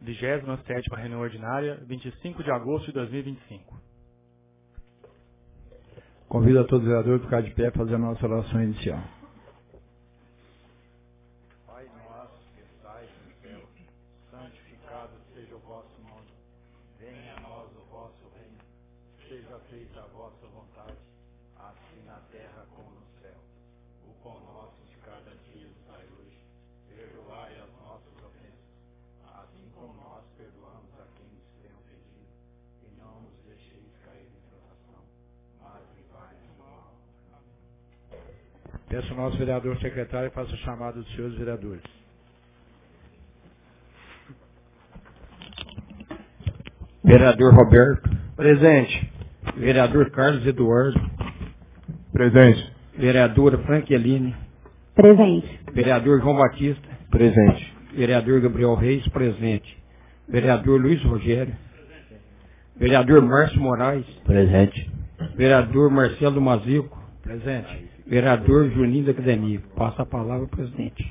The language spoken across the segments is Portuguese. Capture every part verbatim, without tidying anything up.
vigésima sétima reunião ordinária, vinte e cinco de agosto de dois mil e vinte e cinco. Convido a todos os vereadores a ficar de pé e fazer a nossa oração inicial. Pai nosso que estais no céu, santificado seja o vosso nome. Venha a nós o vosso reino. Seja feita a vossa vontade, assim na terra como no céu. O pão nosso de cada dia nos dai hoje. Perdoai as nossas ofensas, assim como nós perdoamos a quem nos tem ofendido. E não nos deixeis cair em tentação, mas livrai-nos do mal. Peço ao nosso vereador secretário faça o chamado dos senhores vereadores. Vereador Roberto. Presente. Vereador Carlos Eduardo. Presente. Vereadora Franqueline. Presente. Vereador João Batista. Presente. Vereador Gabriel Reis, presente. Vereador Luiz Rogério. Vereador Márcio Moraes. Presente. Vereador Marcelo Mazico. Presente. Vereador Juninho da Academia. Passa a palavra, presidente.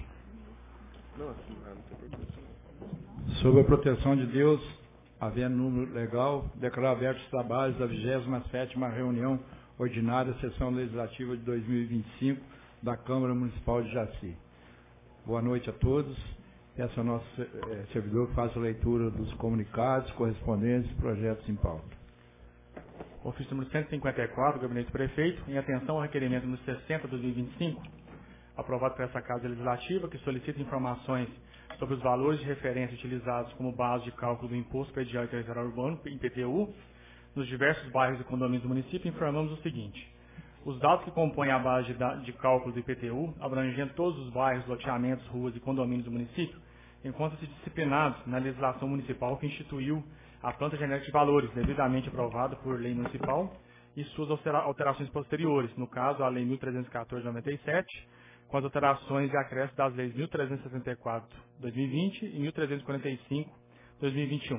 Sob a proteção de Deus, havendo número legal, declaro abertos os trabalhos da vigésima sétima reunião ordinária, sessão legislativa de dois mil e vinte e cinco, da Câmara Municipal de Jaci. Boa noite a todos. Peço ao nosso eh, servidor que faça a leitura dos comunicados, correspondências e projetos em pauta. Ofício número cento e cinquenta e quatro, do Gabinete do Prefeito, em atenção ao requerimento número sessenta de dois mil e vinte e cinco, aprovado por essa Casa Legislativa, que solicita informações sobre os valores de referência utilizados como base de cálculo do Imposto Predial e Territorial Urbano, I P T U, nos diversos bairros e condomínios do município, informamos o seguinte: os dados que compõem a base de, da, de cálculo do I P T U, abrangendo todos os bairros, loteamentos, ruas e condomínios do município, encontram-se disciplinados na legislação municipal que instituiu a planta genérica de valores, devidamente aprovada por lei municipal, e suas alterações posteriores, no caso, a Lei mil trezentos e quatorze de noventa e sete, com as alterações e acréscimos das leis mil trezentos e sessenta e quatro de dois mil e vinte e mil trezentos e quarenta e cinco de dois mil e vinte e um.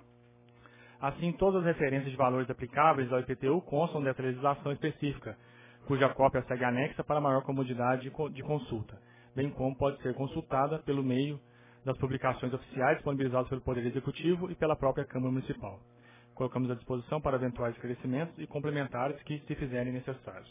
Assim, todas as referências de valores aplicáveis ao I P T U constam dessa legislação específica, cuja cópia segue anexa para maior comodidade de consulta, bem como pode ser consultada pelo meio das publicações oficiais disponibilizadas pelo Poder Executivo e pela própria Câmara Municipal. Colocamos à disposição para eventuais esclarecimentos e complementares que se fizerem necessários.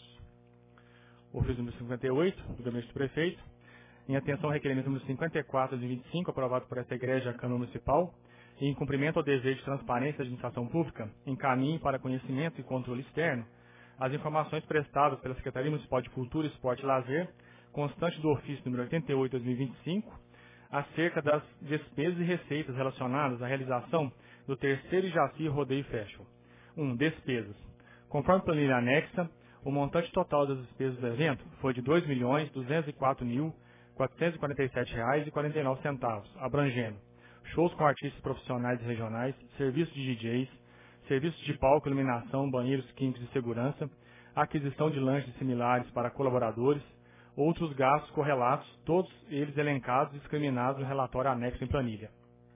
Ofício número cinquenta e oito, do Gabinete do Prefeito, em atenção ao requerimento número cinquenta e quatro de vinte e cinco, aprovado por esta Igreja, a Câmara Municipal, e em cumprimento ao dever de transparência da administração pública, encaminhe para conhecimento e controle externo as informações prestadas pela Secretaria Municipal de Cultura, Esporte e Lazer, constante do ofício número oitenta e oito de dois mil e vinte e cinco, acerca das despesas e receitas relacionadas à realização do terceiro Jaci Rodeio Festival. um. Despesas. Conforme planilha anexa, o montante total das despesas do evento foi de dois milhões duzentos e quatro mil quatrocentos e quarenta e sete reais e quarenta e nove centavos, abrangendo shows com artistas profissionais e regionais, serviços de D Js, serviços de palco, iluminação, banheiros químicos e segurança, aquisição de lanches similares para colaboradores, outros gastos correlatos, todos eles elencados e discriminados no relatório anexo em planilha.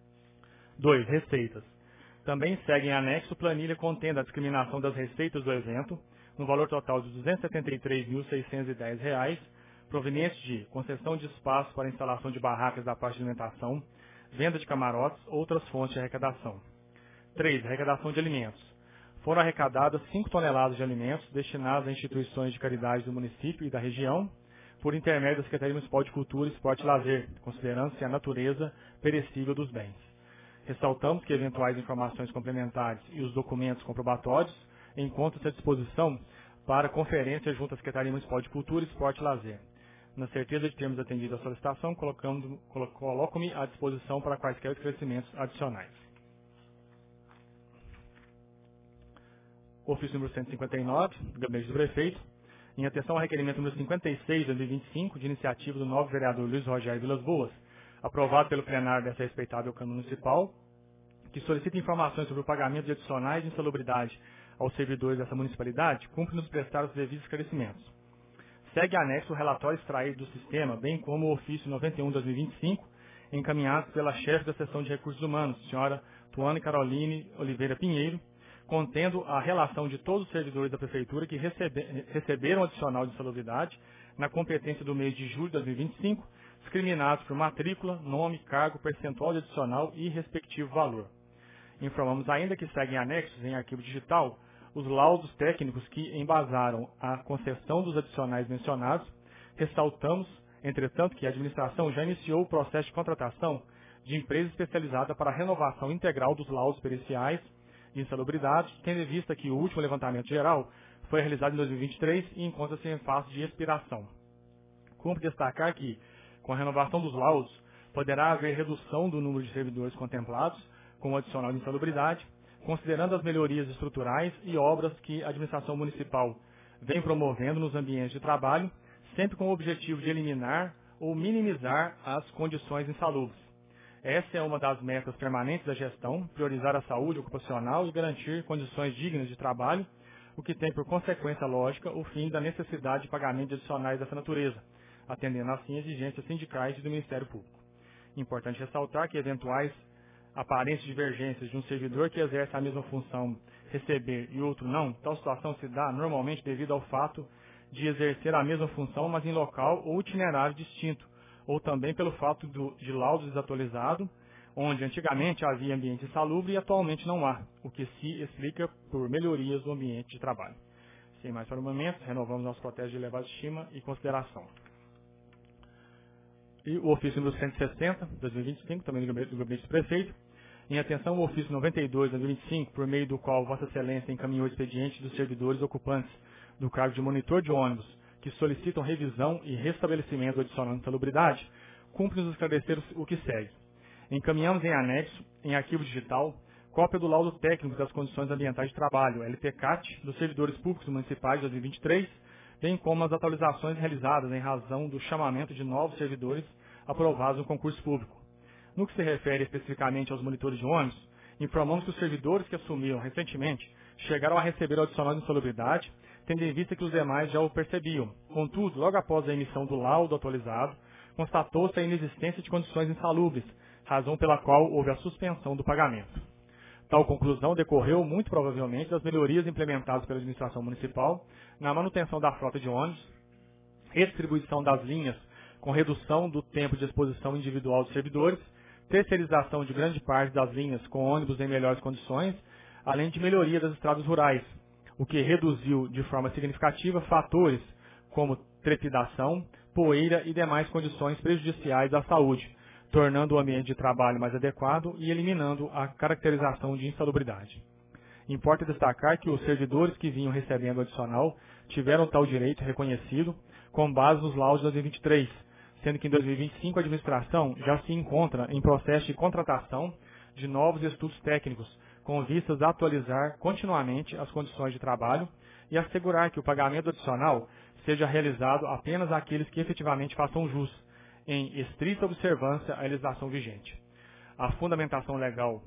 dois. Receitas. Também segue em anexo planilha contendo a discriminação das receitas do evento, no valor total de duzentos e setenta e três mil seiscentos e dez reais, provenientes de concessão de espaço para instalação de barracas da parte de alimentação, venda de camarotes, outras fontes de arrecadação. três. Arrecadação de alimentos. Foram arrecadadas cinco toneladas de alimentos destinados a instituições de caridade do município e da região, por intermédio da Secretaria Municipal de Cultura, Esporte e Lazer, considerando-se a natureza perecível dos bens. Ressaltamos que eventuais informações complementares e os documentos comprobatórios encontram-se à disposição para conferência junto à Secretaria Municipal de Cultura, Esporte e Lazer. Na certeza de termos atendido a solicitação, coloco-me à disposição para quaisquer esclarecimentos adicionais. Ofício número cento e cinquenta e nove, do Gabinete do Prefeito, em atenção ao requerimento número cinquenta e seis de dois mil e vinte e cinco, de iniciativa do novo vereador Luiz Rogério Vilas Boas, aprovado pelo plenário dessa respeitável Câmara Municipal, que solicita informações sobre o pagamento de adicionais de insalubridade aos servidores dessa municipalidade, cumpre-nos prestar os devidos esclarecimentos. Segue anexo o relatório extraído do sistema, bem como o ofício noventa e um de dois mil e vinte e cinco, encaminhado pela chefe da seção de recursos humanos, senhora Tuane Caroline Oliveira Pinheiro, contendo a relação de todos os servidores da Prefeitura que recebe, receberam adicional de insalubridade na competência do mês de julho de dois mil e vinte e cinco, discriminados por matrícula, nome, cargo, percentual de adicional e respectivo valor. Informamos ainda que seguem anexos em arquivo digital os laudos técnicos que embasaram a concessão dos adicionais mencionados. Ressaltamos, entretanto, que a administração já iniciou o processo de contratação de empresa especializada para a renovação integral dos laudos periciais de insalubridade, tendo em vista que o último levantamento geral foi realizado em dois mil e vinte e três e encontra-se em fase de expiração. Cumpre destacar que, com a renovação dos laudos, poderá haver redução do número de servidores contemplados com o adicional de insalubridade, considerando as melhorias estruturais e obras que a administração municipal vem promovendo nos ambientes de trabalho, sempre com o objetivo de eliminar ou minimizar as condições insalubres. Essa é uma das metas permanentes da gestão, priorizar a saúde ocupacional e garantir condições dignas de trabalho, o que tem por consequência lógica o fim da necessidade de pagamento de adicionais dessa natureza, atendendo assim exigências sindicais e do Ministério Público. Importante ressaltar que eventuais aparentes divergências de um servidor que exerce a mesma função receber e outro não, tal situação se dá normalmente devido ao fato de exercer a mesma função, mas em local ou itinerário distinto, ou também pelo fato do, de laudo desatualizado, onde antigamente havia ambiente insalubre e atualmente não há, o que se explica por melhorias do ambiente de trabalho. Sem mais para o momento, renovamos nosso protesto de elevada estima e consideração. E o ofício número cento e sessenta, dois mil e vinte e cinco, também do Gabinete do Prefeito, em atenção ao ofício noventa e dois, dois mil e vinte e cinco, por meio do qual Vossa Excelência encaminhou o expediente dos servidores ocupantes do cargo de monitor de ônibus, que solicitam revisão e restabelecimento do adicional de insalubridade, cumpre-nos esclarecer o que segue. Encaminhamos em anexo, em arquivo digital, cópia do laudo técnico das condições ambientais de trabalho, L T C A T, dos servidores públicos municipais de dois mil e vinte e três, bem como as atualizações realizadas em razão do chamamento de novos servidores aprovados no concurso público. No que se refere especificamente aos monitores de ônibus, informamos que os servidores que assumiram recentemente chegaram a receber o adicional de insalubridade, tendo em vista que os demais já o percebiam. Contudo, logo após a emissão do laudo atualizado, constatou-se a inexistência de condições insalubres, razão pela qual houve a suspensão do pagamento. Tal conclusão decorreu, muito provavelmente, das melhorias implementadas pela administração municipal na manutenção da frota de ônibus, redistribuição das linhas com redução do tempo de exposição individual dos servidores, terceirização de grande parte das linhas com ônibus em melhores condições, além de melhoria das estradas rurais, o que reduziu de forma significativa fatores como trepidação, poeira e demais condições prejudiciais à saúde, tornando o ambiente de trabalho mais adequado e eliminando a caracterização de insalubridade. Importa destacar que os servidores que vinham recebendo adicional tiveram tal direito reconhecido com base nos laudos de dois mil e vinte e três, sendo que em dois mil e vinte e cinco a administração já se encontra em processo de contratação de novos estudos técnicos, com vistas a atualizar continuamente as condições de trabalho e assegurar que o pagamento adicional seja realizado apenas àqueles que efetivamente façam jus, em estrita observância à legislação vigente. A fundamentação legal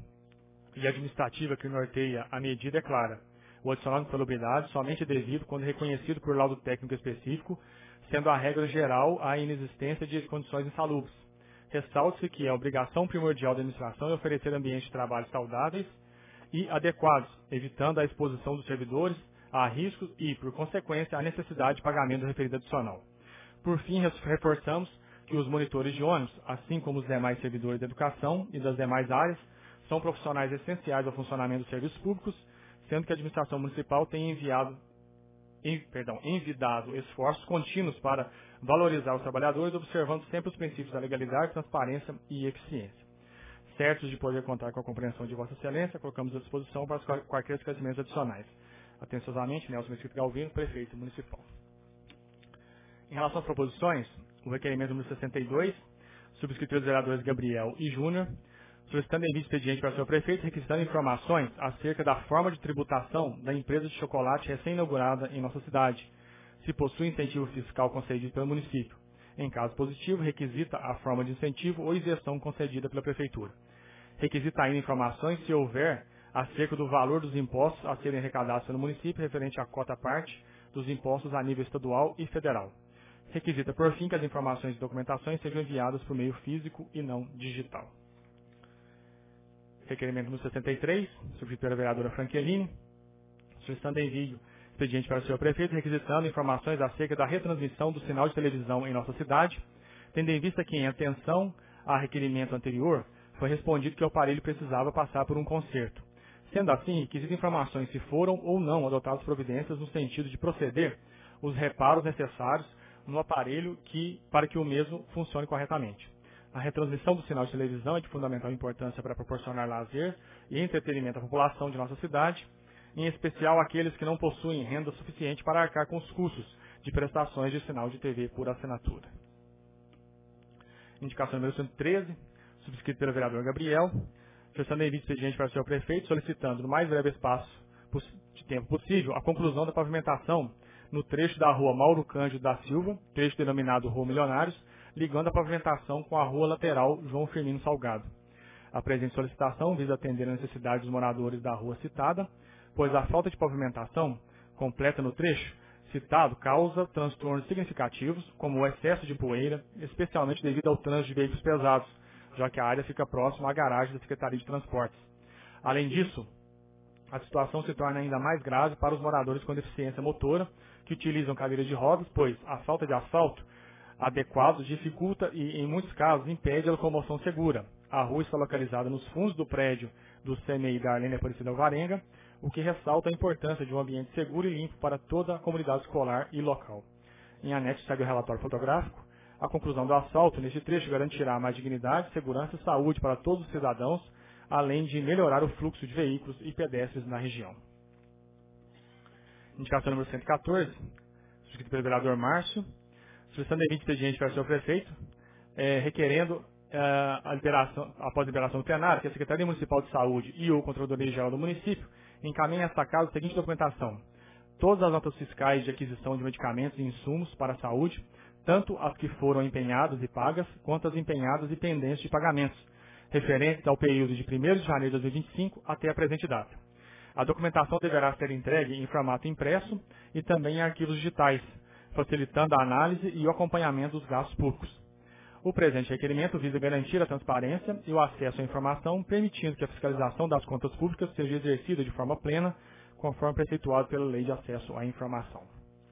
e administrativa que norteia a medida é clara. O adicional de insalubridade somente é devido quando reconhecido por laudo técnico específico, sendo a regra geral a inexistência de condições insalubres. Ressalte-se que a obrigação primordial da administração é oferecer ambientes de trabalho saudáveis e adequados, evitando a exposição dos servidores a riscos e, por consequência, a necessidade de pagamento do referido adicional. Por fim, reforçamos que os monitores de ônibus, assim como os demais servidores da educação e das demais áreas, são profissionais essenciais ao funcionamento dos serviços públicos, sendo que a administração municipal tem enviado, em, perdão, envidado esforços contínuos para valorizar os trabalhadores, observando sempre os princípios da legalidade, transparência e eficiência. Certos de poder contar com a compreensão de Vossa Excelência, colocamos à disposição para os quaisquer esclarecimentos adicionais. Atenciosamente, Nelson Mesquita Galvino, Prefeito Municipal. Em relação às proposições, o requerimento número sessenta e dois, subscrito dos vereadores Gabriel e Júnior, solicitando envio de expediente para o senhor prefeito, requisitando informações acerca da forma de tributação da empresa de chocolate recém-inaugurada em nossa cidade, se possui incentivo fiscal concedido pelo município. Em caso positivo, requisita a forma de incentivo ou isenção concedida pela prefeitura. Requisita ainda informações, se houver, acerca do valor dos impostos a serem arrecadados pelo município referente à cota parte dos impostos a nível estadual e federal. Requisita, por fim, que as informações e documentações sejam enviadas por meio físico e não digital. Requerimento número sessenta e três, subscrito pela vereadora Franqueline, solicitando envio expediente para o senhor prefeito, requisitando informações acerca da retransmissão do sinal de televisão em nossa cidade, tendo em vista que, em atenção a requerimento anterior, foi respondido que o aparelho precisava passar por um conserto. Sendo assim, requisitam informações se foram ou não adotadas providências no sentido de proceder os reparos necessários no aparelho que, para que o mesmo funcione corretamente. A retransmissão do sinal de televisão é de fundamental importância para proporcionar lazer e entretenimento à população de nossa cidade, em especial aqueles que não possuem renda suficiente para arcar com os custos de prestações de sinal de T V por assinatura. Indicação número cento e treze, subscrito pelo vereador Gabriel, solicitando envio de expediente para o senhor prefeito, solicitando no mais breve espaço de tempo possível a conclusão da pavimentação no trecho da rua Mauro Cândido da Silva, trecho denominado Rua Milionários, ligando a pavimentação com a rua lateral João Firmino Salgado. A presente solicitação visa atender a necessidade dos moradores da rua citada, pois a falta de pavimentação completa no trecho citado causa transtornos significativos, como o excesso de poeira, especialmente devido ao trânsito de veículos pesados, já que a área fica próxima à garagem da Secretaria de Transportes. Além disso, a situação se torna ainda mais grave para os moradores com deficiência motora, que utilizam cadeiras de rodas, pois a falta de asfalto adequado dificulta e, em muitos casos, impede a locomoção segura. A rua está localizada nos fundos do prédio do C M I da Arlênia Aparecida Alvarenga, o que ressalta a importância de um ambiente seguro e limpo para toda a comunidade escolar e local. Em anexo segue o relatório fotográfico. A conclusão do asfalto neste trecho garantirá mais dignidade, segurança e saúde para todos os cidadãos, além de melhorar o fluxo de veículos e pedestres na região. Indicação número cento e quatorze, subscrito pelo vereador Márcio, solicitando envio de expediente para o senhor prefeito, é, requerendo é, a liberação, após a liberação do plenário, que a Secretaria Municipal de Saúde e o Controladoria Geral do município encaminhem a esta casa a seguinte documentação: todas as notas fiscais de aquisição de medicamentos e insumos para a saúde, tanto as que foram empenhadas e pagas, quanto as empenhadas e pendentes de pagamentos, referentes ao período de primeiro de janeiro de dois mil e vinte e cinco até a presente data. A documentação deverá ser entregue em formato impresso e também em arquivos digitais, facilitando a análise e o acompanhamento dos gastos públicos. O presente requerimento visa garantir a transparência e o acesso à informação, permitindo que a fiscalização das contas públicas seja exercida de forma plena, conforme preceituado pela Lei de Acesso à Informação.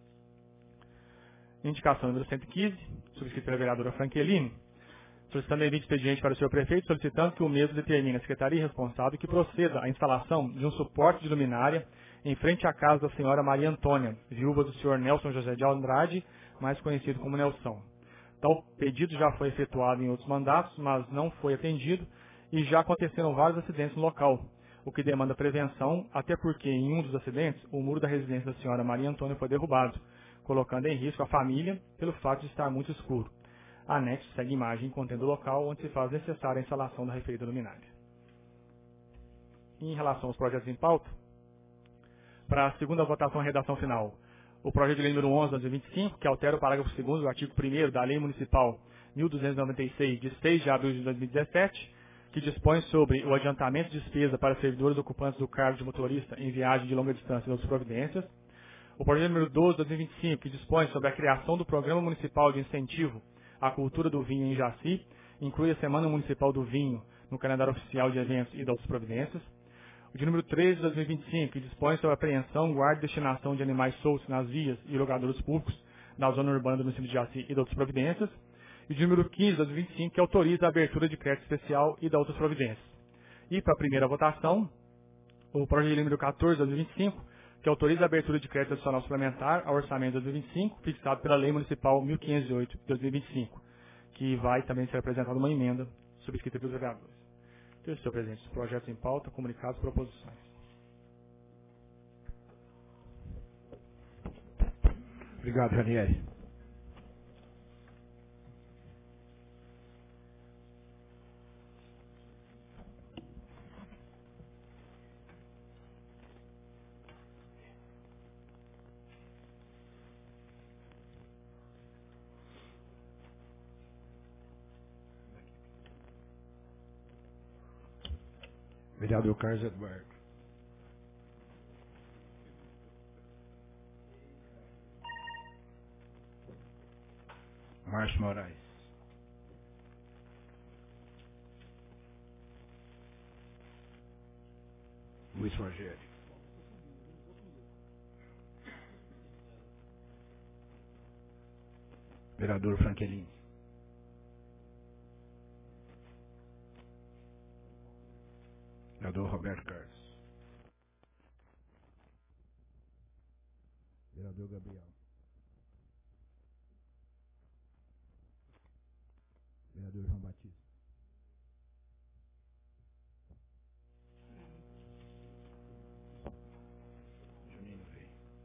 Indicação número cento e quinze, subscrita pela vereadora Franqueline, solicitando envio de expediente para o senhor prefeito, solicitando que o mesmo determine a secretaria responsável que proceda à instalação de um suporte de luminária em frente à casa da senhora Maria Antônia, viúva do senhor Nelson José de Andrade, mais conhecido como Nelson. Tal pedido já foi efetuado em outros mandatos, mas não foi atendido e já aconteceram vários acidentes no local, o que demanda prevenção, até porque em um dos acidentes o muro da residência da senhora Maria Antônia foi derrubado, colocando em risco a família pelo fato de estar muito escuro. Anexo segue imagem contendo o local onde se faz necessária a instalação da referida luminária. Em relação aos projetos em pauta, para a segunda votação e redação final, o projeto de lei número onze de dois mil e vinte e cinco, que altera o parágrafo segundo do artigo primeiro da Lei Municipal mil duzentos e noventa e seis, de seis de abril de dois mil e dezessete, que dispõe sobre o adiantamento de despesa para servidores ocupantes do cargo de motorista em viagem de longa distância e outras providências. O projeto número doze de dois mil e vinte e cinco, que dispõe sobre a criação do Programa Municipal de Incentivo à Cultura do Vinho em Jaci, inclui a Semana Municipal do Vinho no calendário oficial de eventos e de outras providências. O de número treze de dois mil e vinte e cinco, que dispõe sobre a apreensão, guarda e destinação de animais soltos nas vias e locadouros públicos da zona urbana do município de Jaci e de outras providências. E o de número quinze de dois mil e vinte e cinco, que autoriza a abertura de crédito especial e de outras providências. E para a primeira votação, o projeto de lei número quatorze de dois mil e vinte e cinco, que autoriza a abertura de crédito adicional suplementar ao orçamento de dois mil e vinte e cinco, fixado pela Lei Municipal mil quinhentos e oito de dois mil e vinte e cinco, que vai também ser apresentada uma emenda subscrita pelos vereadores. Então, senhor presidente, os projetos em pauta, comunicados e proposições. Obrigado, Ranieri. Vereador Carlos Eduardo. Márcio Moraes. Luiz Rogério. Vereador Franqueline. Vereador Roberto Carlos. Vereador Gabriel. Vereador João Batista. Juninho veio.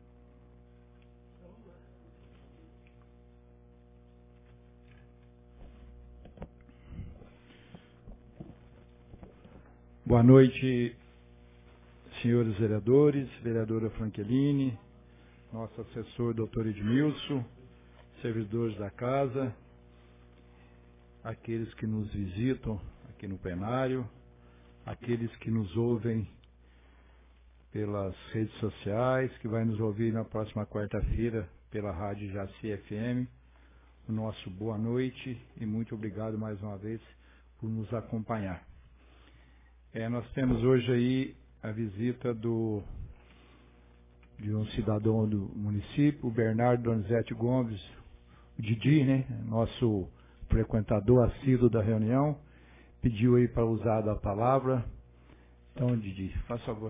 Boa noite, senhores vereadores, vereadora Franqueline, nosso assessor, doutor Edmilson, servidores da casa, aqueles que nos visitam aqui no plenário, aqueles que nos ouvem pelas redes sociais, que vai nos ouvir na próxima quarta-feira pela Rádio Jaci F M. O nosso boa noite e muito obrigado mais uma vez por nos acompanhar. É, nós temos hoje aí a visita do, de um cidadão do município, o Bernardo Donizete Gomes, o Didi, né, nosso frequentador assíduo da reunião, pediu aí para usar da palavra. Então, Didi, faz favor.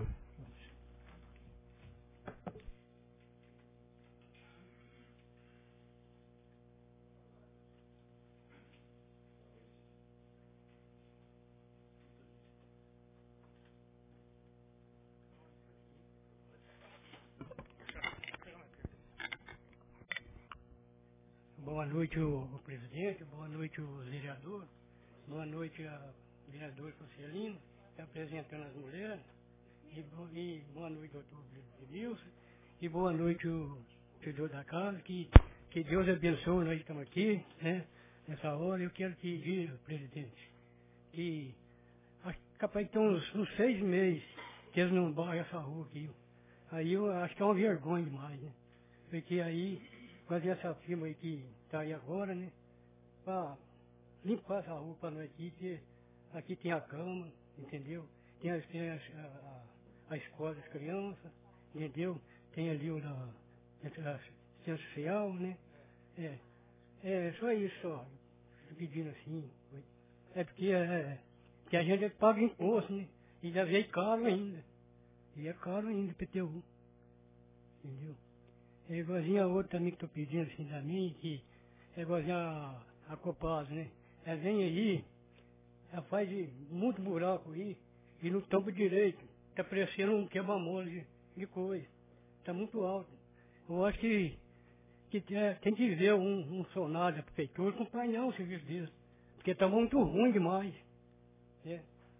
Boa noite, o, o presidente, boa noite, o vereador, boa noite, a vereadora Conselino, representando as mulheres, e, bo, e boa noite, doutor Edmilson, e boa noite, o servidor da casa, que, que Deus abençoe, nós estamos aqui, né, nessa hora. Eu quero pedir, presidente, que acho que capaz de ter uns, uns seis meses que eles não barram essa rua aqui. Aí eu acho que é uma vergonha demais, né, porque aí fazer essa firma aí que está aí agora, né? Para limpar essa rua para nós aqui, porque aqui tem a cama, entendeu? Tem, as, tem as, a, a, a escola das crianças, entendeu? Tem ali o da assistência social, né? É, é só isso, só. Estou pedindo assim. É porque é, que a gente paga imposto, né? E já veio caro ainda. E é caro ainda, P T U. Entendeu? É igualzinho a outra também que estou pedindo assim da mim, que é igualzinho a, a Copasa, né? Ela vem aí, ela faz muito buraco aí e não tampa direito. Está parecendo um quebra-mola de, de coisa. Está muito alto. Eu acho que, que é, tem que ver um, um sonário da prefeitura acompanhar o serviço deles. Porque está muito ruim demais. É.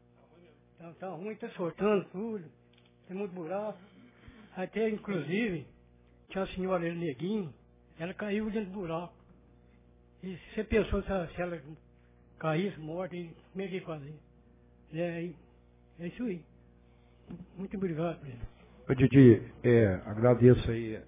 Tá, tá ruim, está soltando tudo. Tem muito buraco. Até inclusive tinha uma senhora neguinho, ela caiu dentro do buraco. E você pensou se ela, se ela caísse morta, como é que ia fazer? É, é isso aí. Muito obrigado, presidente. Ô, Didi, é, agradeço aí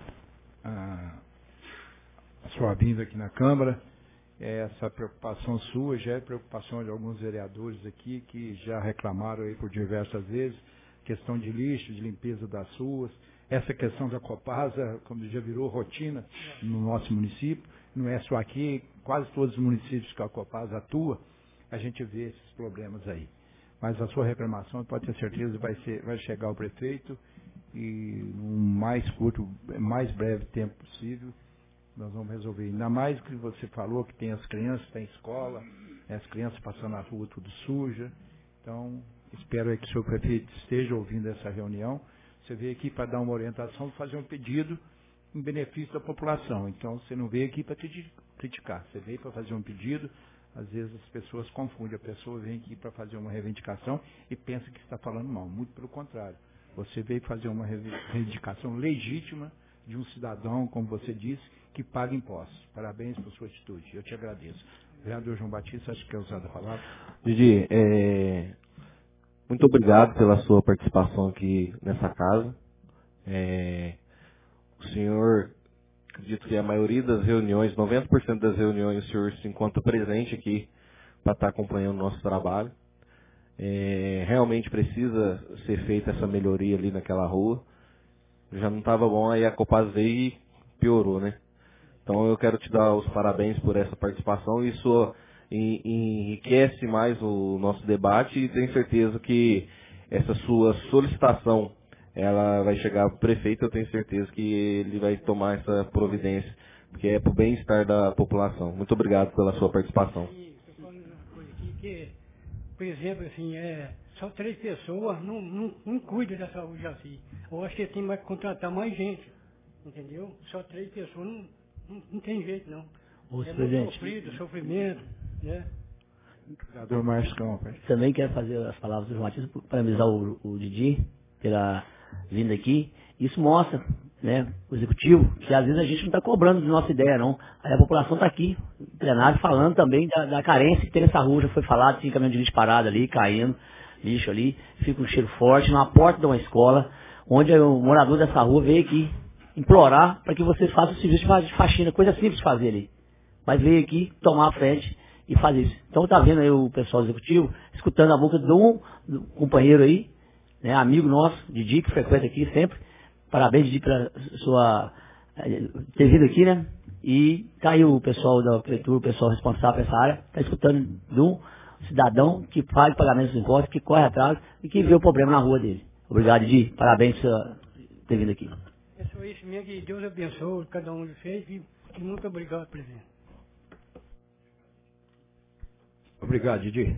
a, a sua vinda aqui na Câmara. É, essa preocupação sua já é preocupação de alguns vereadores aqui que já reclamaram aí por diversas vezes, questão de lixo, de limpeza das ruas. Essa questão da Copasa, como já virou rotina no nosso município, não é só aqui, quase todos os municípios que a Copasa atua, a gente vê esses problemas aí. Mas a sua reclamação, pode ter certeza, vai, ser, vai chegar ao prefeito e no mais curto, mais breve tempo possível, nós vamos resolver. Ainda mais que você falou que tem as crianças, tem escola, as crianças passando na rua tudo suja. Então, espero aí que o senhor prefeito esteja ouvindo essa reunião. Você veio aqui para dar uma orientação, fazer um pedido em benefício da população. Então, você não veio aqui para criticar, você veio para fazer um pedido. Às vezes as pessoas confundem, a pessoa vem aqui para fazer uma reivindicação e pensa que está falando mal. Muito pelo contrário. Você veio fazer uma reivindicação legítima de um cidadão, como você disse, que paga impostos. Parabéns por sua atitude. Eu te agradeço. Vereador João Batista, acho que quer usar a palavra. Didi, é... muito obrigado pela sua participação aqui nessa casa. É... O senhor, acredito que a maioria das reuniões, noventa por cento das reuniões, o senhor se encontra presente aqui para estar acompanhando o nosso trabalho. É... Realmente precisa ser feita essa melhoria ali naquela rua. Já não estava bom, aí a Copasa veio e piorou, né? Então eu quero te dar os parabéns por essa participação. Isso enriquece mais o nosso debate e tenho certeza que essa sua solicitação ela vai chegar para o prefeito, eu tenho certeza que ele vai tomar essa providência, porque é para o bem-estar da população. Muito obrigado pela sua participação. Estou falando uma coisa aqui que, por exemplo, assim, é, só três pessoas não, não, não cuidam da saúde assim. Eu acho que tem que contratar mais gente, entendeu? Só três pessoas não, não, não tem jeito, não. Ô, é presidente, muito sofrido, sofrimento, né? Vereador Márcio Campos. também quero fazer as palavras do João Batista, parabenizar o, o Didi pela vinda aqui. Isso mostra, né, o executivo, que às vezes a gente não está cobrando de nossa ideia, não. Aí a população está aqui, no plenário, falando também da, da carência que tem nessa rua. Já foi falado, tinha caminhão de lixo parado ali, caindo, lixo ali, fica um cheiro forte, na porta de uma escola, onde o morador dessa rua veio aqui implorar para que você faça o serviço de faxina, coisa simples de fazer ali. Mas veio aqui tomar a frente e fazer isso. Então tá vendo aí o pessoal executivo, escutando a boca de um, de um companheiro aí, né, amigo nosso, Didi, que frequenta aqui sempre. Parabéns, Didi, pela sua ter vindo aqui, né? E tá aí o pessoal da prefeitura, o pessoal responsável por essa área, tá escutando de um cidadão que faz pagamento dos impostos, que corre atrás e que vê o problema na rua dele. Obrigado, Didi. Parabéns por ter vindo aqui. É só isso mesmo, que Deus abençoe cada um de vocês e, e muito obrigado, presidente. Obrigado, Didi.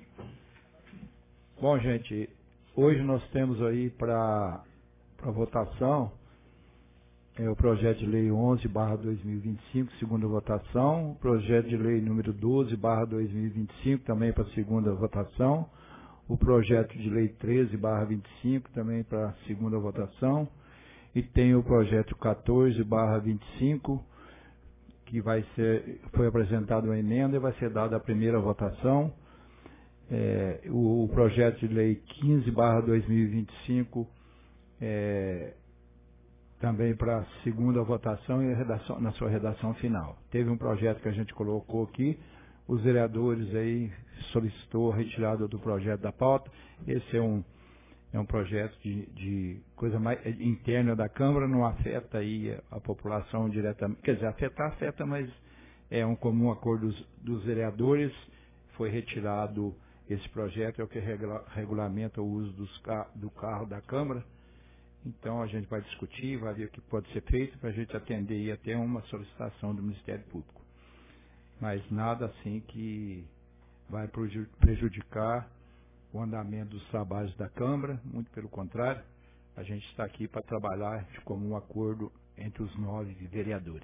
Bom, gente, hoje nós temos aí para para votação é o projeto de lei onze barra dois mil e vinte e cinco, segunda votação, o projeto de lei número doze barra dois mil e vinte e cinco, também para segunda votação, o projeto de lei treze barra vinte e cinco, também para segunda votação, e tem o projeto quatorze barra vinte e cinco, que vai ser, foi apresentada uma emenda e vai ser dada a primeira votação. É, o, o projeto de lei quinze barra dois mil e vinte e cinco é, também para segunda votação e a redação, na sua redação final. Teve um projeto que a gente colocou aqui, os vereadores aí solicitou a retirada do projeto da pauta. Esse é um, é um projeto de, de coisa mais interna da Câmara, não afeta aí a, a população diretamente. Quer dizer, afetar, afeta, mas é um comum acordo dos, dos vereadores. Foi retirado esse projeto, é o que regula, regulamenta o uso dos, do carro da Câmara. Então a gente vai discutir, vai ver o que pode ser feito para a gente atender aí até uma solicitação do Ministério Público. Mas nada assim que vai prejudicar o andamento dos trabalhos da Câmara, muito pelo contrário, a gente está aqui para trabalhar de comum acordo entre os nove vereadores.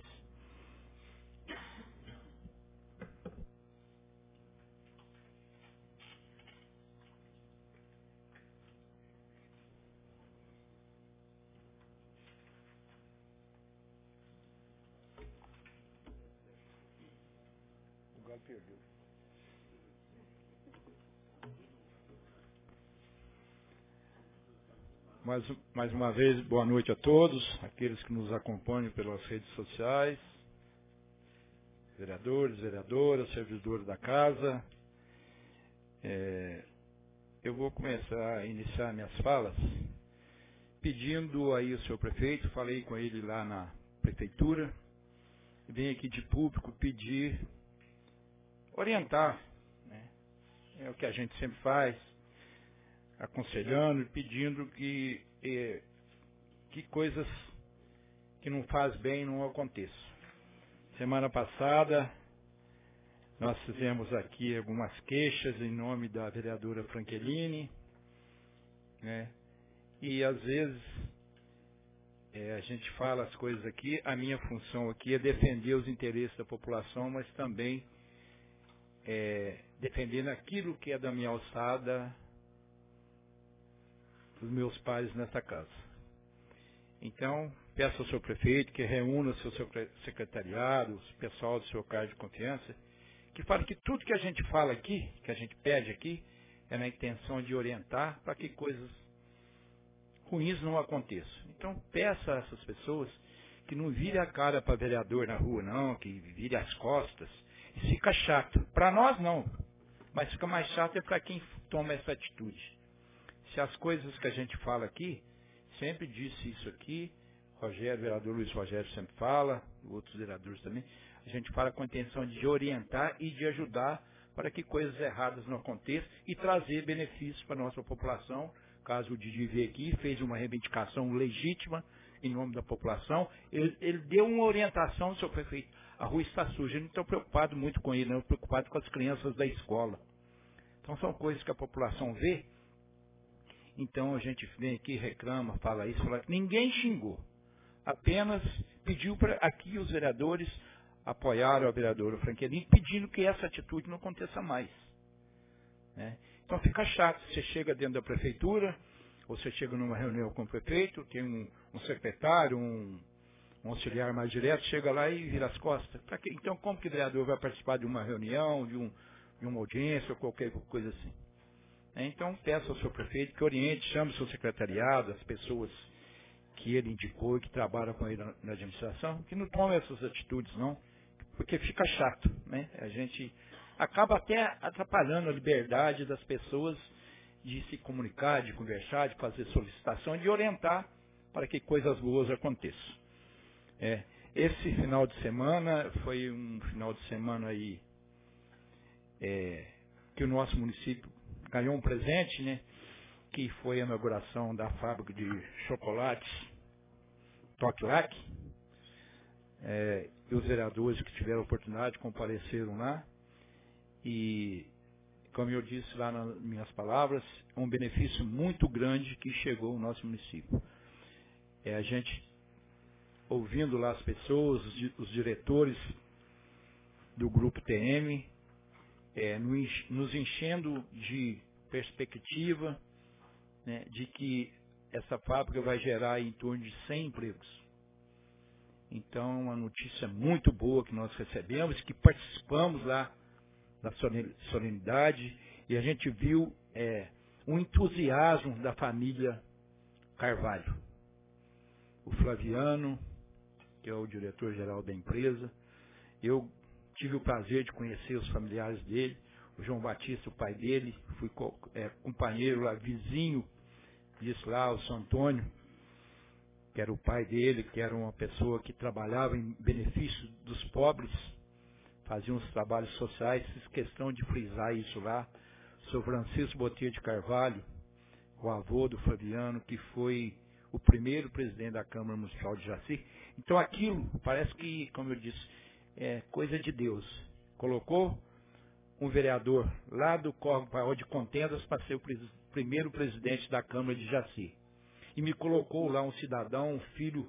O Galo perdeu. Mais, mais uma vez, boa noite a todos, aqueles que nos acompanham pelas redes sociais, vereadores, vereadoras, servidores da casa. É, eu vou começar a iniciar minhas falas pedindo aí o seu prefeito, falei com ele lá na prefeitura, venho aqui de público pedir, orientar, né? É o que a gente sempre faz, aconselhando e pedindo que, eh, que coisas que não faz bem não aconteçam. Semana passada, nós fizemos aqui algumas queixas em nome da vereadora Francheline, né? E às vezes eh, a gente fala as coisas aqui, a minha função aqui é defender os interesses da população, mas também eh, defendendo aquilo que é da minha alçada, dos meus pares nesta casa. Então, peço ao seu prefeito que reúna o seu secretariado, o pessoal do seu cargo de confiança, que fale que tudo que a gente fala aqui, que a gente pede aqui, é na intenção de orientar para que coisas ruins não aconteçam. Então, peça a essas pessoas que não vire a cara para vereador na rua, não, que vire as costas. Isso fica chato. Para nós, não. Mas fica mais chato é para quem toma essa atitude. Se as coisas que a gente fala aqui, sempre disse isso aqui, Rogério, vereador Luiz Rogério sempre fala, outros vereadores também, a gente fala com a intenção de orientar e de ajudar para que coisas erradas não aconteçam e trazer benefícios para a nossa população, caso o Didi veio aqui, fez uma reivindicação legítima em nome da população, ele, ele deu uma orientação, senhor prefeito, a rua está suja, eu não estou preocupado muito com ele, não, estou preocupado com as crianças da escola. Então são coisas que a população vê, então a gente vem aqui, reclama, fala isso, fala que ninguém xingou, apenas pediu para aqui os vereadores apoiaram o vereador Franquelin, pedindo que essa atitude não aconteça mais. Né? Então fica chato, você chega dentro da prefeitura, ou você chega numa reunião com o prefeito, tem um, um secretário, um, um auxiliar mais direto, chega lá e vira as costas. Pra que, então como que o vereador vai participar de uma reunião, de, um, de uma audiência, ou qualquer coisa assim? É, então peço ao seu prefeito que oriente, chame o seu secretariado, as pessoas que ele indicou e que trabalham com ele na, na administração, que não tomem essas atitudes não, porque fica chato, né? A gente acaba até atrapalhando a liberdade das pessoas de se comunicar, de conversar, de fazer solicitação, de orientar para que coisas boas aconteçam. É, esse final de semana foi um final de semana aí é, que o nosso município ganhou um presente, né? Que foi a inauguração da fábrica de chocolates Toque Lac. É, e os vereadores que tiveram a oportunidade compareceram lá. E, como eu disse lá nas minhas palavras, é um benefício muito grande que chegou ao nosso município. É a gente ouvindo lá as pessoas, os, os diretores do Grupo T M, é, nos enchendo de perspectiva, né, de que essa fábrica vai gerar em torno de cem empregos. Então, uma notícia muito boa que nós recebemos, que participamos lá da solenidade, e a gente viu é, um entusiasmo da família Carvalho. O Flaviano, que é o diretor-geral da empresa, eu tive o prazer de conhecer os familiares dele, o João Batista, o pai dele, fui é, companheiro lá, vizinho disso lá, o São Antônio, que era o pai dele, que era uma pessoa que trabalhava em benefício dos pobres, fazia uns trabalhos sociais, fiz questão de frisar isso lá. O seu Francisco Botelho de Carvalho, o avô do Fabiano, que foi o primeiro presidente da Câmara Municipal de Jaci. Então aquilo, parece que, como eu disse, é coisa de Deus. Colocou um vereador lá do Córrego Paiol de Contendas para ser o pres- primeiro presidente da Câmara de Jaci. E me colocou lá um cidadão, um filho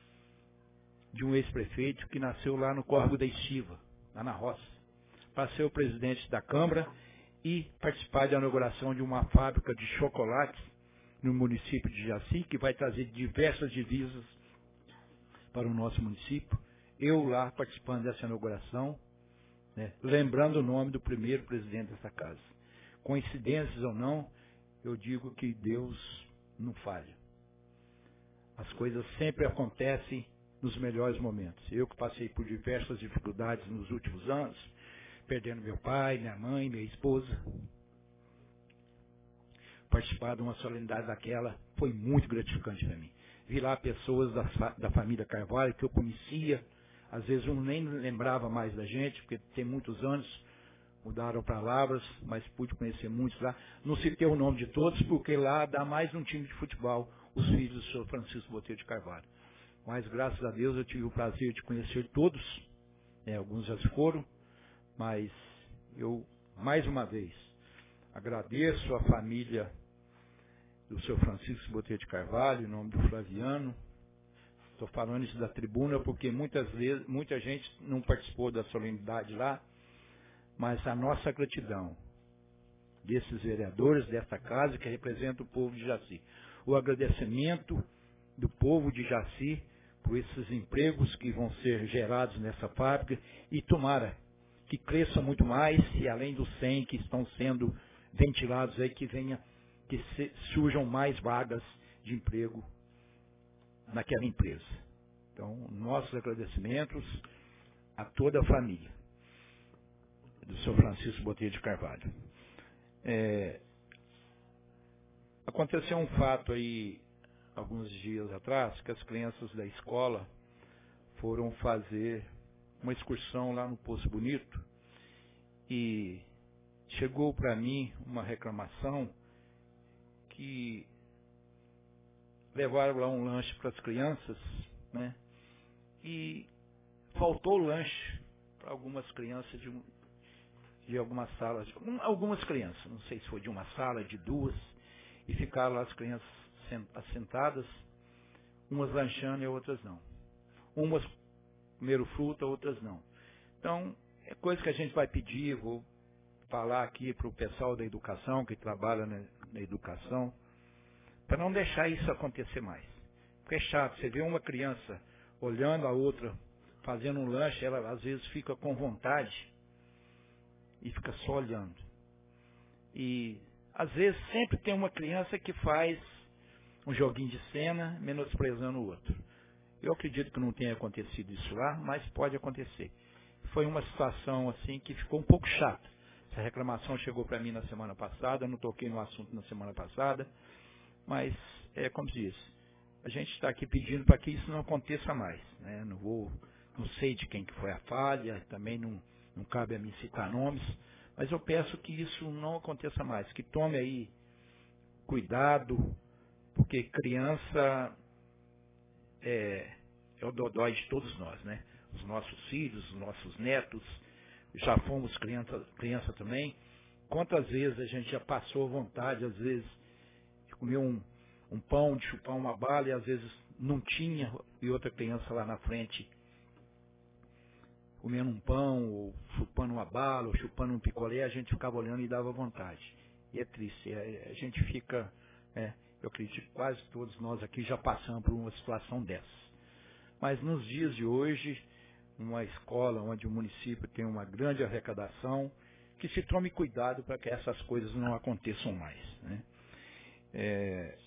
de um ex-prefeito que nasceu lá no Córrego da Estiva, lá na roça, para ser o presidente da Câmara e participar da inauguração de uma fábrica de chocolates no município de Jaci, que vai trazer diversas divisas para o nosso município. Eu lá participando dessa inauguração, né, lembrando o nome do primeiro presidente dessa casa. Coincidências ou não, eu digo que Deus não falha. As coisas sempre acontecem nos melhores momentos. Eu que passei por diversas dificuldades nos últimos anos, perdendo meu pai, minha mãe, minha esposa, participar de uma solenidade daquela foi muito gratificante para mim. Vi lá pessoas da, da família Carvalho que eu conhecia, às vezes um nem lembrava mais da gente, porque tem muitos anos, mudaram palavras, mas pude conhecer muitos lá. Não citei o nome de todos, porque lá dá mais um time de futebol, os filhos do senhor Francisco Botelho de Carvalho. Mas, graças a Deus, eu tive o prazer de conhecer todos, né, alguns já foram, mas eu, mais uma vez, agradeço a família do senhor Francisco Botelho de Carvalho, em nome do Flaviano. Estou falando isso da tribuna porque muitas vezes, muita gente não participou da solenidade lá, mas a nossa gratidão desses vereadores desta casa que representa o povo de Jaci. O agradecimento do povo de Jaci por esses empregos que vão ser gerados nessa fábrica e tomara que cresça muito mais e além dos cem que estão sendo ventilados aí, que venha, que se, surjam mais vagas de emprego naquela empresa. Então, nossos agradecimentos a toda a família do senhor Francisco Botelho de Carvalho. É, aconteceu um fato aí, alguns dias atrás, que as crianças da escola foram fazer uma excursão lá no Poço Bonito e chegou para mim uma reclamação que levaram lá um lanche para as crianças, né? E faltou o lanche para algumas crianças de, um, de algumas salas, um, algumas crianças, não sei se foi de uma sala, de duas, e ficaram lá as crianças assentadas, umas lanchando e outras não. Umas comeram fruta, outras não. Então, é coisa que a gente vai pedir, vou falar aqui para o pessoal da educação, que trabalha na, na educação, para não deixar isso acontecer mais. Porque é chato, você vê uma criança olhando a outra, fazendo um lanche, ela às vezes fica com vontade e fica só olhando. E às vezes sempre tem uma criança que faz um joguinho de cena, menosprezando o outro. Eu acredito que não tenha acontecido isso lá, mas pode acontecer. Foi uma situação assim que ficou um pouco chata. Essa reclamação chegou para mim na semana passada, eu não toquei no assunto na semana passada, mas é como se diz, a gente está aqui pedindo para que isso não aconteça mais, né? Não vou, não sei de quem que foi a falha, também não, não cabe a mim citar nomes, mas eu peço que isso não aconteça mais, que tome aí cuidado, porque criança é, é o dodói de todos nós, né? Os nossos filhos, os nossos netos, já fomos criança, criança também. Quantas vezes a gente já passou vontade, às vezes, de comer um, um pão, de chupar uma bala, e às vezes não tinha, e outra criança lá na frente comendo um pão, ou chupando uma bala, ou chupando um picolé, a gente ficava olhando e dava vontade. E é triste, é, a gente fica, é, eu acredito que quase todos nós aqui já passamos por uma situação dessa. Mas nos dias de hoje, uma escola onde o município tem uma grande arrecadação, que se tome cuidado para que essas coisas não aconteçam mais, né? É,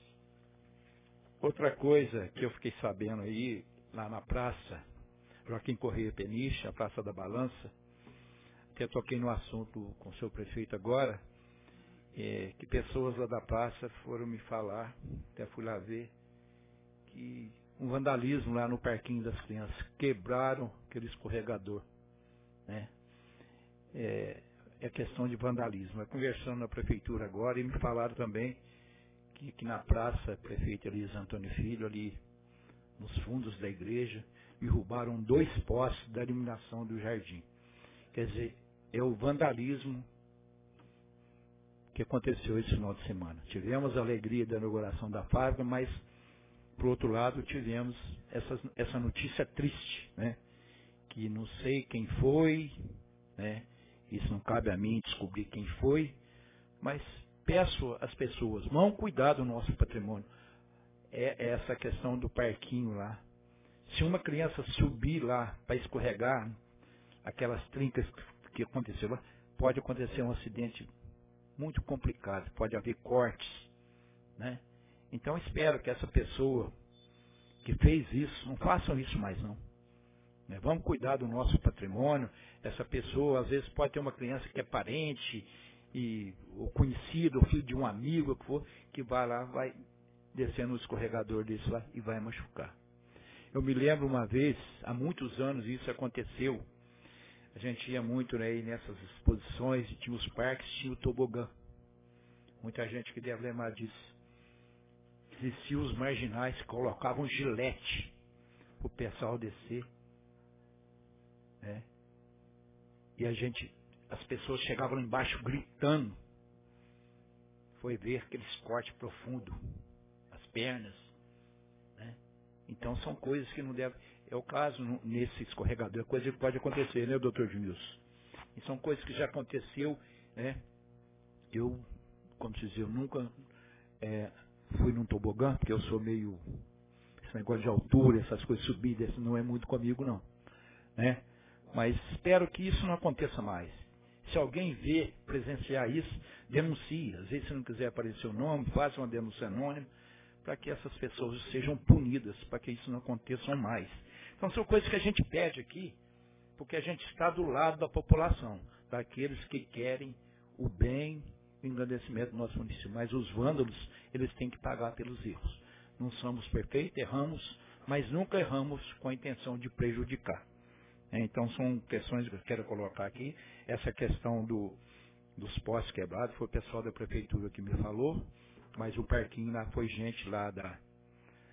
outra coisa que eu fiquei sabendo aí, lá na praça, Joaquim Correia Peniche, a Praça da Balança, até toquei no assunto com o seu prefeito agora, é, que pessoas lá da praça foram me falar, até fui lá ver, que um vandalismo lá no parquinho das crianças, quebraram aquele escorregador, né? É, é questão de vandalismo. Eu conversando na prefeitura agora e me falaram também que, que na praça, prefeito Elias Antônio Filho, ali nos fundos da igreja, derrubaram dois postes da iluminação do jardim. Quer dizer, é o vandalismo que aconteceu esse final de semana. Tivemos a alegria da inauguração da fábrica, mas por outro lado, tivemos essa, essa notícia triste, né? Que não sei quem foi, né? Isso não cabe a mim descobrir quem foi, mas peço às pessoas, vão cuidar do nosso patrimônio. É essa questão do parquinho lá. Se uma criança subir lá para escorregar, aquelas trincas que aconteceu lá, pode acontecer um acidente muito complicado, pode haver cortes, né? Então espero que essa pessoa que fez isso, não façam isso mais não. Né? Vamos cuidar do nosso patrimônio. Essa pessoa, às vezes, pode ter uma criança que é parente, e, ou conhecido, ou filho de um amigo, que, for, que vai lá, vai descer no escorregador desse lá e vai machucar. Eu me lembro uma vez, há muitos anos isso aconteceu, a gente ia muito, né, nessas exposições, tinha os parques, tinha o tobogã. Muita gente que deve lembrar disso. Existiam os marginais que colocavam gilete para o pessoal descer, né? E a gente, as pessoas chegavam lá embaixo gritando. Foi ver aqueles cortes profundos, as pernas, né? Então são coisas que não devem. É o caso nesse escorregador, é coisa que pode acontecer, né, doutor Edmilson? E são coisas que já aconteceu, né? Eu, como se diz, eu nunca é, fui num tobogã, porque eu sou meio, esse negócio de altura, essas coisas, subidas, não é muito comigo não, né? Mas espero que isso não aconteça mais. Se alguém vê, presenciar isso, denuncie. Às vezes, se não quiser aparecer o nome, faça uma denúncia anônima, para que essas pessoas sejam punidas, para que isso não aconteça mais. Então são coisas que a gente pede aqui, porque a gente está do lado da população, daqueles que querem o bem e o engrandecimento do nosso município. Mas os vândalos, eles têm que pagar pelos erros. Não somos perfeitos, erramos, mas nunca erramos com a intenção de prejudicar. Então são questões que eu quero colocar aqui. Essa questão do, dos postes quebrados, foi o pessoal da prefeitura que me falou, mas o parquinho lá foi gente lá da,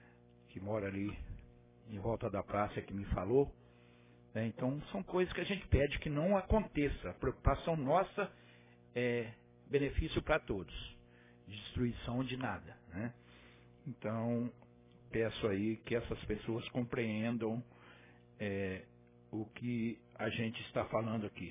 que mora ali em volta da praça, que me falou. Né? Então, são coisas que a gente pede que não aconteça. A preocupação nossa é benefício para todos, destruição de nada. Né? Então, peço aí que essas pessoas compreendam é, o que a gente está falando aqui.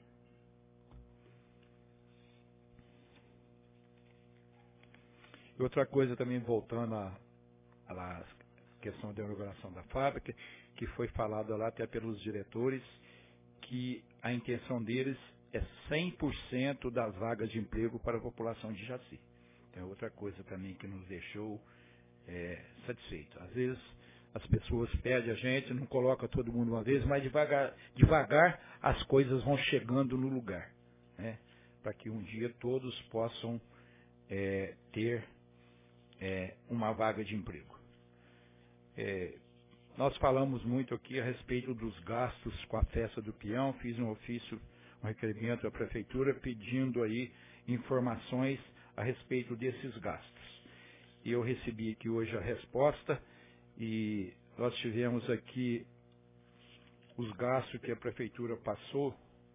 E outra coisa também, voltando à à questão da inauguração da fábrica, que foi falado lá até pelos diretores, que a intenção deles é cem por cento das vagas de emprego para a população de Jaci. Então é outra coisa também que nos deixou é, satisfeito. Às vezes as pessoas pedem a gente, não coloca todo mundo uma vez, mas devagar, devagar as coisas vão chegando no lugar, né? Para que um dia todos possam é, ter é, uma vaga de emprego. É, nós falamos muito aqui a respeito dos gastos com a festa do peão, fiz um ofício, um requerimento à prefeitura pedindo aí informações a respeito desses gastos. E eu recebi aqui hoje a resposta e nós tivemos aqui os gastos que a prefeitura passou.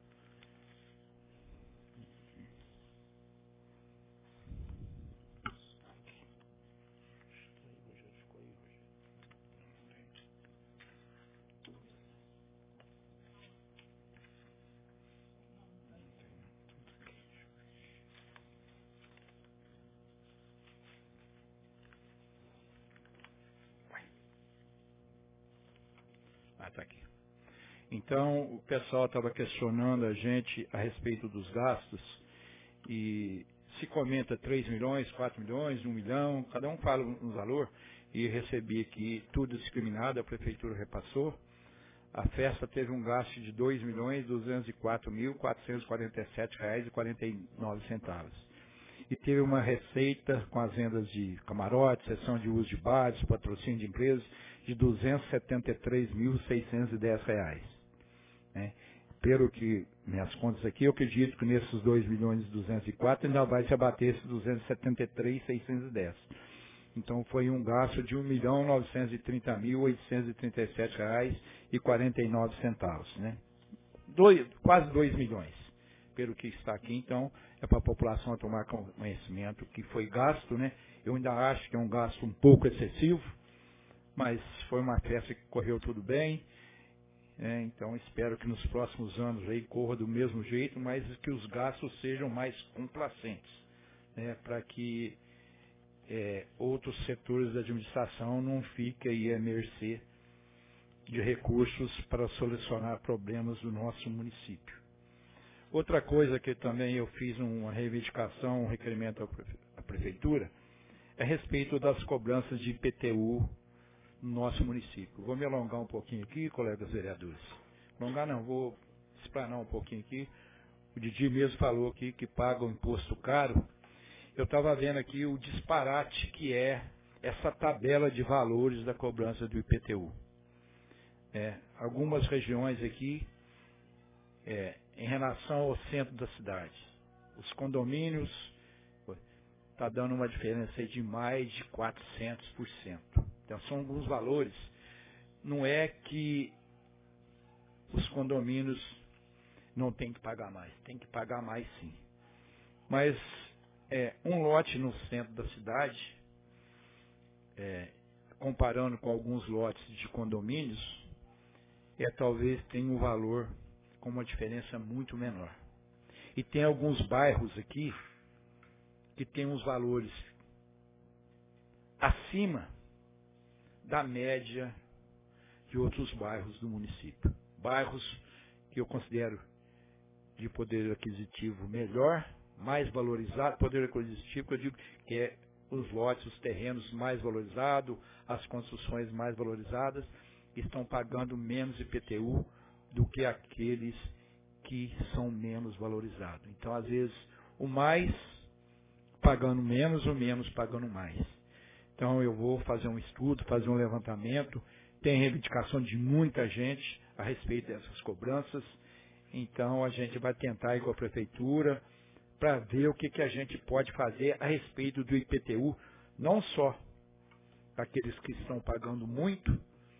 Ah, está aqui. Então, o pessoal estava questionando a gente a respeito dos gastos e se comenta três milhões, quatro milhões, um milhão, cada um fala um valor e recebi aqui tudo discriminado, a prefeitura repassou. A festa teve um gasto de dois milhões, duzentos e quatro mil, quatrocentos e quarenta e sete reais e quarenta e nove centavos. E teve uma receita com as vendas de camarote, sessão de uso de bares, patrocínio de empresas, de duzentos e setenta e três mil, seiscentos e dez reais. Né? Pelo que minhas contas aqui, eu acredito que nesses dois milhões e duzentos e quatro ainda vai se abater esses duzentos e setenta e três mil, seiscentos e dez. Então foi um gasto de um milhão, novecentos e trinta mil, oitocentos e trinta e sete reais e quarenta e nove centavos. Né? Dois, quase dois milhões. Pelo que está aqui, então, é para a população tomar conhecimento que foi gasto, né? Eu ainda acho que é um gasto um pouco excessivo, mas foi uma festa que correu tudo bem, né? Então espero que nos próximos anos aí corra do mesmo jeito, mas que os gastos sejam mais complacentes, né? Para que é, outros setores da administração não fiquem aí à mercê de recursos para solucionar problemas do nosso município. Outra coisa que também eu fiz uma reivindicação, um requerimento à prefeitura, é a respeito das cobranças de I P T U no nosso município. Vou me alongar um pouquinho aqui, colegas vereadores. Alongar não, vou explanar um pouquinho aqui. O Didi mesmo falou aqui que paga um imposto caro. Eu estava vendo aqui o disparate que é essa tabela de valores da cobrança do I P T U. É, algumas regiões aqui, é, em relação ao centro da cidade, os condomínios está dando uma diferença de mais de quatrocentos por cento. Então são alguns valores. Não é que os condomínios não têm que pagar mais, tem que pagar mais sim. Mas é, um lote no centro da cidade, é, comparando com alguns lotes de condomínios, é, talvez tenha um valor com uma diferença muito menor. E tem alguns bairros aqui que tem uns valores acima da média de outros bairros do município. Bairros que eu considero de poder aquisitivo melhor, mais valorizado, poder aquisitivo que eu digo que é os lotes, os terrenos mais valorizados, as construções mais valorizadas, estão pagando menos I P T U do que aqueles que são menos valorizados. Então, às vezes, o mais pagando menos, o menos pagando mais. Então, eu vou fazer um estudo, fazer um levantamento. Tem reivindicação de muita gente a respeito dessas cobranças. Então, a gente vai tentar ir com a prefeitura para ver o que, que a gente pode fazer a respeito do I P T U, não só daqueles que estão pagando muito,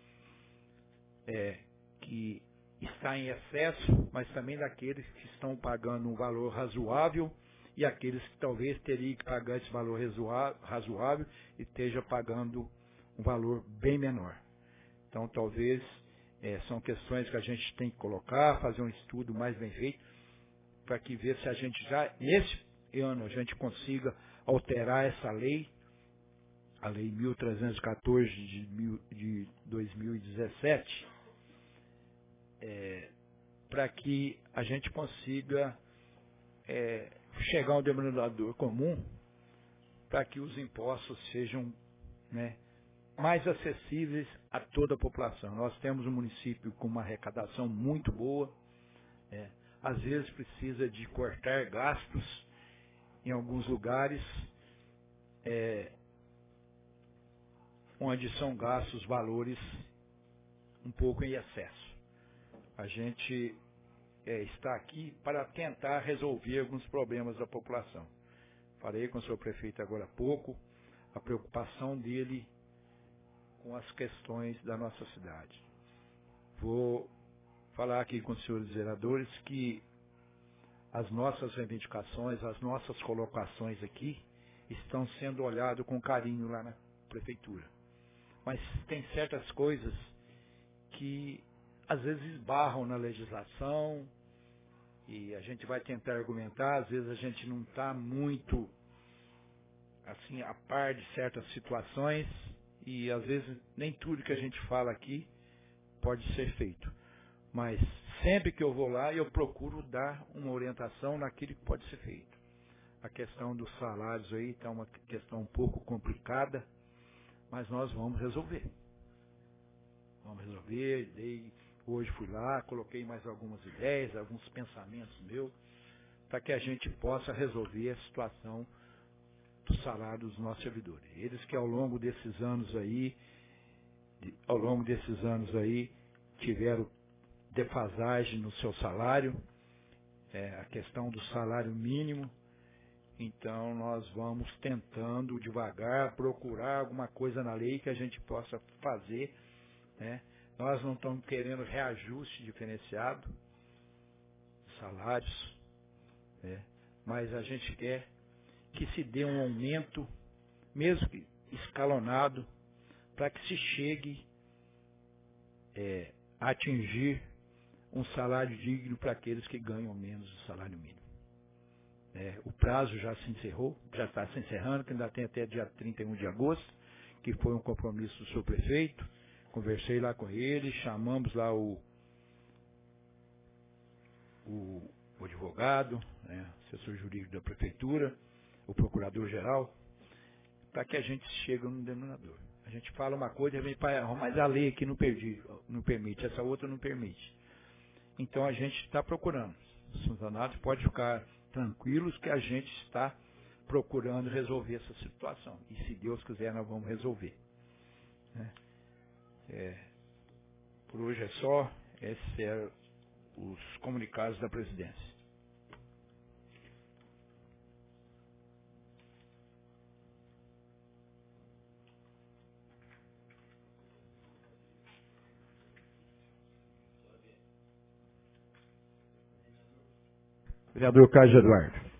é, que está em excesso, mas também daqueles que estão pagando um valor razoável e aqueles que talvez teriam que pagar esse valor razoável e esteja pagando um valor bem menor. Então, talvez, é, são questões que a gente tem que colocar, fazer um estudo mais bem feito, para que ver se a gente já, nesse ano, a gente consiga alterar essa lei, a Lei mil trezentos e quatorze de, mil, de dois mil e dezessete, é, para que a gente consiga é, chegar a um denominador comum, para que os impostos sejam, né, mais acessíveis a toda a população. Nós temos um município com uma arrecadação muito boa, é, às vezes precisa de cortar gastos em alguns lugares, é, onde são gastos valores um pouco em excesso. A gente é, está aqui para tentar resolver alguns problemas da população. Falei com o senhor prefeito agora há pouco, a preocupação dele com as questões da nossa cidade. Vou falar aqui com os senhores vereadores que as nossas reivindicações, as nossas colocações aqui estão sendo olhadas com carinho lá na prefeitura. Mas tem certas coisas que às vezes esbarram na legislação e a gente vai tentar argumentar, às vezes a gente não está muito assim a par de certas situações e às vezes nem tudo que a gente fala aqui pode ser feito. Mas sempre que eu vou lá, eu procuro dar uma orientação naquilo que pode ser feito. A questão dos salários aí está uma questão um pouco complicada, mas nós vamos resolver. Vamos resolver. Dei, hoje fui lá, coloquei mais algumas ideias, alguns pensamentos meus, para que a gente possa resolver a situação do salário dos nossos servidores. Eles que ao longo desses anos aí, ao longo desses anos aí, tiveram defasagem no seu salário, é, a questão do salário mínimo. Então nós vamos tentando devagar procurar alguma coisa na lei que a gente possa fazer, né? Nós não estamos querendo reajuste diferenciado de salários, né? Mas a gente quer que se dê um aumento, mesmo que escalonado, para que se chegue é, a atingir um salário digno para aqueles que ganham menos do salário mínimo. É, o prazo já se encerrou, já está se encerrando, que ainda tem até dia trinta e um de agosto, que foi um compromisso do seu prefeito. Conversei lá com ele, chamamos lá o, o, o advogado, né, assessor jurídico da prefeitura, o procurador-geral, para que a gente chegue no denominador. A gente fala uma coisa, a gente fala, mas a lei aqui não, perdi, não permite, essa outra não permite. Então a gente está procurando. Os funcionários podem ficar tranquilos que a gente está procurando resolver essa situação. E se Deus quiser, nós vamos resolver. Né? É, por hoje é só. Esses eram os comunicados da presidência. Vereador Carlos Eduardo.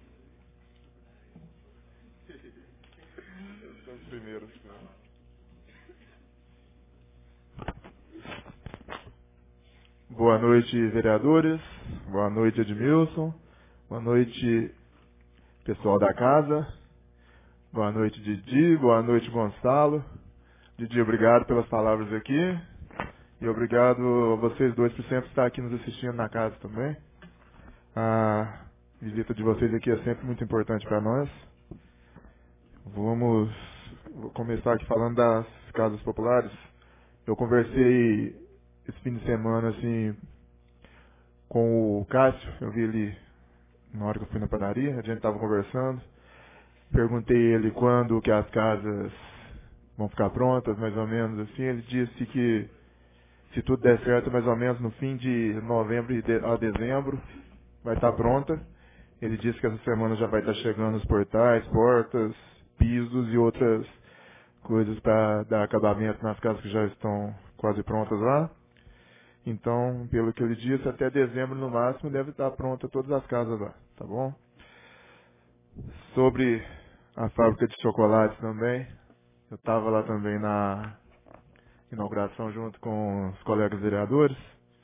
Boa noite, vereadores. Boa noite, Edmilson. Boa noite, pessoal da casa. Boa noite, Didi. Boa noite, Gonçalo. Didi, obrigado pelas palavras aqui. E obrigado a vocês dois por sempre estar aqui nos assistindo na casa também. A visita de vocês aqui é sempre muito importante para nós. Vamos vou começar aqui falando das casas populares. Eu conversei esse fim de semana assim com o Cássio. Eu vi ele na hora que eu fui na padaria, a gente estava conversando. Perguntei ele quando que as casas vão ficar prontas, mais ou menos assim. Ele disse que se tudo der certo, mais ou menos no fim de novembro a dezembro vai estar pronta. Ele disse que essa semana já vai estar chegando os portais, portas, pisos e outras coisas para dar acabamento nas casas que já estão quase prontas lá. Então, pelo que ele disse, até dezembro no máximo deve estar pronta todas as casas lá, tá bom? Sobre a fábrica de chocolates também, eu estava lá também na inauguração junto com os colegas vereadores.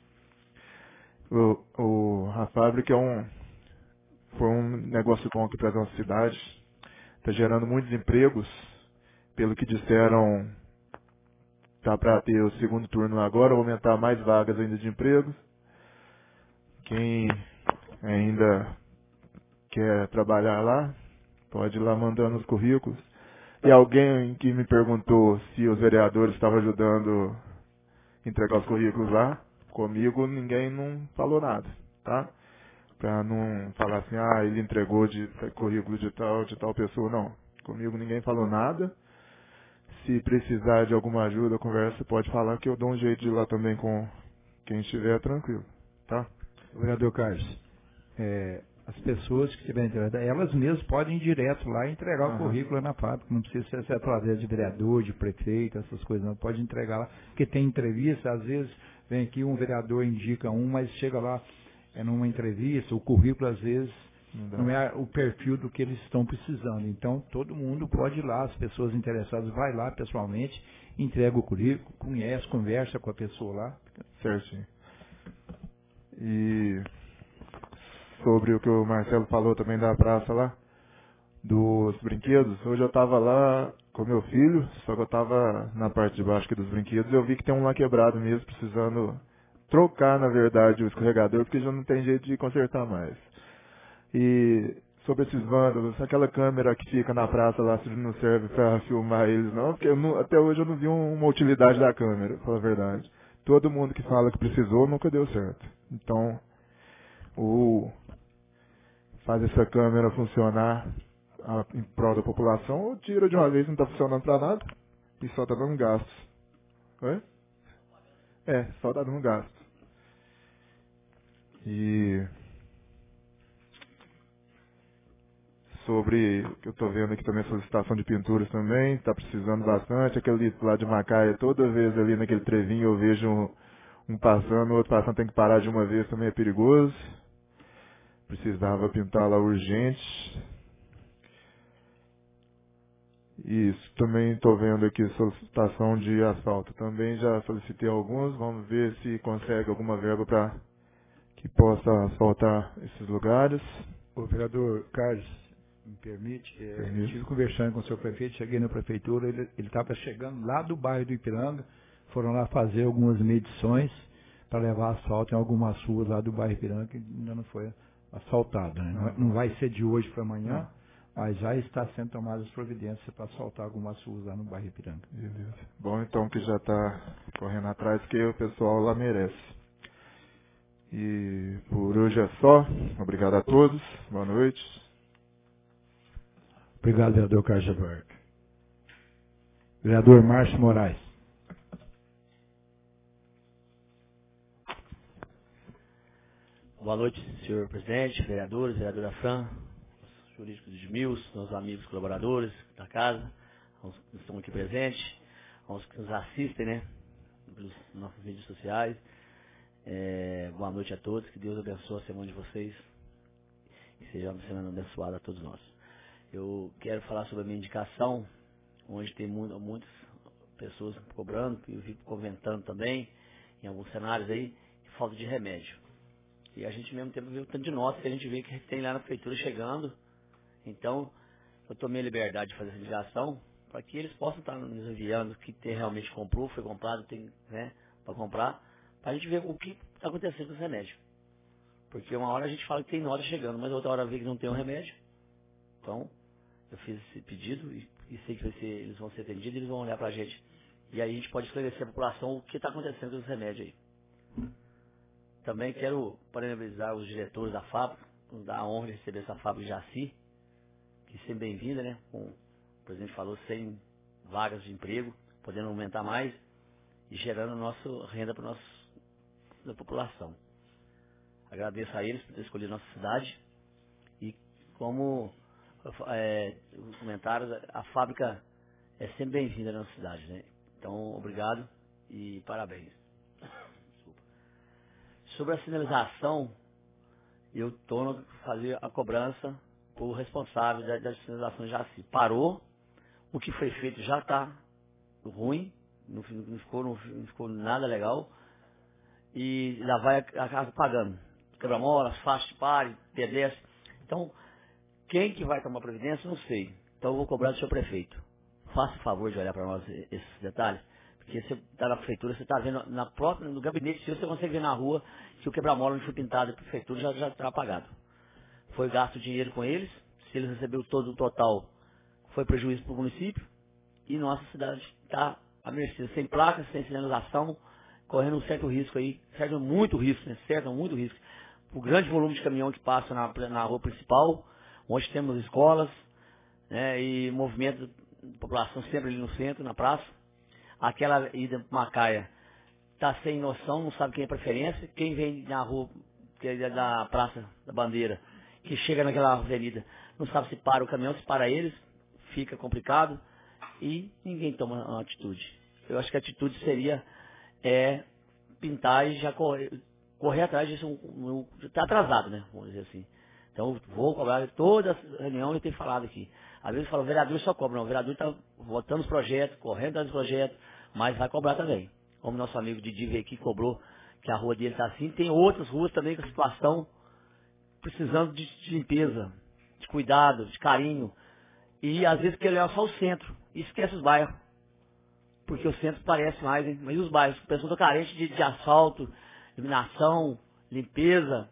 O, o, a fábrica é um, foi um negócio bom aqui para a nossa cidade, está gerando muitos empregos, pelo que disseram, tá para ter o segundo turno agora, aumentar mais vagas ainda de emprego. Quem ainda quer trabalhar lá, pode ir lá mandando os currículos. E alguém que me perguntou se os vereadores estavam ajudando a entregar os currículos lá, comigo ninguém não falou nada, tá? Para não falar assim, ah, ele entregou de currículo de tal, de tal pessoa, não. Comigo ninguém falou nada. Se precisar de alguma ajuda, conversa, pode falar que eu dou um jeito de ir lá também com quem estiver tranquilo, tá? Vereador Carlos, é, as pessoas que tiverem interesse, elas mesmas podem ir direto lá e entregar Aham. o currículo na fábrica, não precisa ser através de vereador, de prefeito, essas coisas, não, pode entregar lá, porque tem entrevista, às vezes vem aqui um vereador indica um, mas chega lá, é numa entrevista, o currículo às vezes Não, não é o perfil do que eles estão precisando. Então, todo mundo pode ir lá, as pessoas interessadas, vai lá pessoalmente, entrega o currículo, conhece, conversa com a pessoa lá. Certinho. E sobre o que o Marcelo falou também da praça lá, dos brinquedos, hoje eu estava lá com meu filho, só que eu estava na parte de baixo aqui dos brinquedos e eu vi que tem um lá quebrado mesmo, precisando trocar, na verdade, o escorregador, porque já não tem jeito de consertar mais. E sobre esses vândalos, aquela câmera que fica na praça lá, se não serve para filmar eles não, porque eu não, até hoje eu não vi um, uma utilidade da câmera, pra falar a verdade. Todo mundo que fala que precisou nunca deu certo. Então, o faz essa câmera funcionar a, em prol da população, ou tira de uma vez, não está funcionando para nada, e só está dando gasto. Oi? É, só está dando gasto. E sobre, que eu estou vendo aqui também, solicitação de pinturas também, está precisando bastante. Aquele lá de Macaia, toda vez ali naquele trevinho eu vejo um, um passando, o outro passando tem que parar de uma vez, também é perigoso. Precisava pintar lá urgente. Isso, também estou vendo aqui solicitação de asfalto. Também já solicitei alguns, vamos ver se consegue alguma verba para que possa asfaltar esses lugares. O vereador Carlos, me permite, é, eu estive conversando com o seu prefeito, cheguei na prefeitura, ele estava chegando lá do bairro do Ipiranga, foram lá fazer algumas medições para levar asfalto em algumas ruas lá do bairro Ipiranga, que ainda não foi asfaltado. Né? Não, não vai ser de hoje para amanhã, mas já está sendo tomadas providências para asfaltar algumas ruas lá no bairro Ipiranga. Beleza. Bom, então que já está correndo atrás, que o pessoal lá merece. E por hoje é só. Obrigado a todos. Boa noite. Obrigado, vereador Carlos Alberto. Vereador Márcio Moraes. Boa noite, senhor presidente, vereadores, vereadora Fran, os jurídicos de Edmilson, meus amigos colaboradores da casa, aos que estão aqui presentes, aos que nos assistem, né, pelos nossos vídeos sociais. É, boa noite a todos, que Deus abençoe a semana de vocês e seja uma semana abençoada a todos nós. Eu quero falar sobre a minha indicação, onde tem muito, muitas pessoas cobrando, eu vi comentando também, em alguns cenários aí, de falta de remédio. E a gente mesmo tempo vê o tanto de notas que a gente vê que tem lá na prefeitura chegando. Então, eu tomei a liberdade de fazer essa ligação para que eles possam estar nos enviando o que tem, realmente comprou, foi comprado, tem, né, para comprar, para a gente ver o que está acontecendo com esse remédio. Porque uma hora a gente fala que tem nota chegando, mas outra hora vê que não tem um remédio. Então, eu fiz esse pedido e, e sei que vai ser, eles vão ser atendidos e eles vão olhar para a gente. E aí a gente pode esclarecer a população o que está acontecendo com esse remédio aí. Também quero parabenizar os diretores da fábrica, nos dar a honra de receber essa fábrica de Jaci, que sempre bem-vinda, né? Como o presidente falou, cem vagas de emprego, podendo aumentar mais e gerando nossa renda para a população. Agradeço a eles por ter escolhido nossa cidade e como é, os comentários, a fábrica é sempre bem-vinda na nossa cidade, né? Então, obrigado e parabéns. Desculpa. Sobre a sinalização, eu estou a fazer a cobrança por responsável da, da sinalização já se parou, o que foi feito já está ruim, não, não, ficou, não, não ficou nada legal, e já vai pagando. Quebra-molas, faixa de pare, pedestre. Então, quem que vai tomar providência, não sei. Então eu vou cobrar do seu prefeito. Faça o favor de olhar para nós esses detalhes, porque você está na prefeitura, você está vendo na própria, no gabinete seu, você consegue ver na rua que o quebra-mola não foi pintado da prefeitura, já já está apagado. Foi gasto dinheiro com eles, se eles receberam todo o total, foi prejuízo para o município, e nossa cidade está à mercê, sem placas, sem sinalização, correndo um certo risco aí, certo muito risco, né? Certo muito risco. O grande volume de caminhão que passa na, na rua principal, onde temos escolas, né, e movimento da população sempre ali no centro, na praça. Aquela ida para Macaia está sem noção, não sabe quem é preferência. Quem vem na rua, que é da Praça da Bandeira, que chega naquela avenida, não sabe se para o caminhão, se para eles, fica complicado e ninguém toma uma atitude. Eu acho que a atitude seria é, pintar e já correr, correr atrás disso. Está atrasado, né? Vamos dizer assim. Então, vou cobrar toda a reunião e tenho falado aqui. Às vezes fala, o vereador só cobra. Não, o vereador está votando os projetos, correndo atrás dos projetos, mas vai cobrar também. Como nosso amigo Didi veio aqui, cobrou que a rua dele está assim. Tem outras ruas também com a situação precisando de, de limpeza, de cuidado, de carinho. E às vezes quer olhar só o centro e esquece os bairros. Porque o centro parece mais, hein? Mas e os bairros? Pessoas estão carentes de, de asfalto, iluminação, limpeza.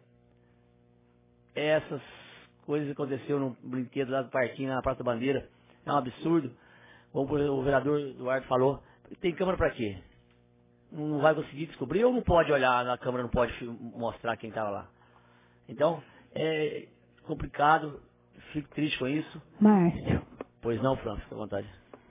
Essas coisas que aconteceu no brinquedo lá do parquinho, na Praça da Bandeira, é um absurdo. Como o vereador Eduardo falou, tem câmera para quê? Não vai conseguir descobrir ou não pode olhar na câmera, não pode mostrar quem estava lá? Então, é complicado, fico triste com isso. Márcio. Pois não, Fran, fica à vontade.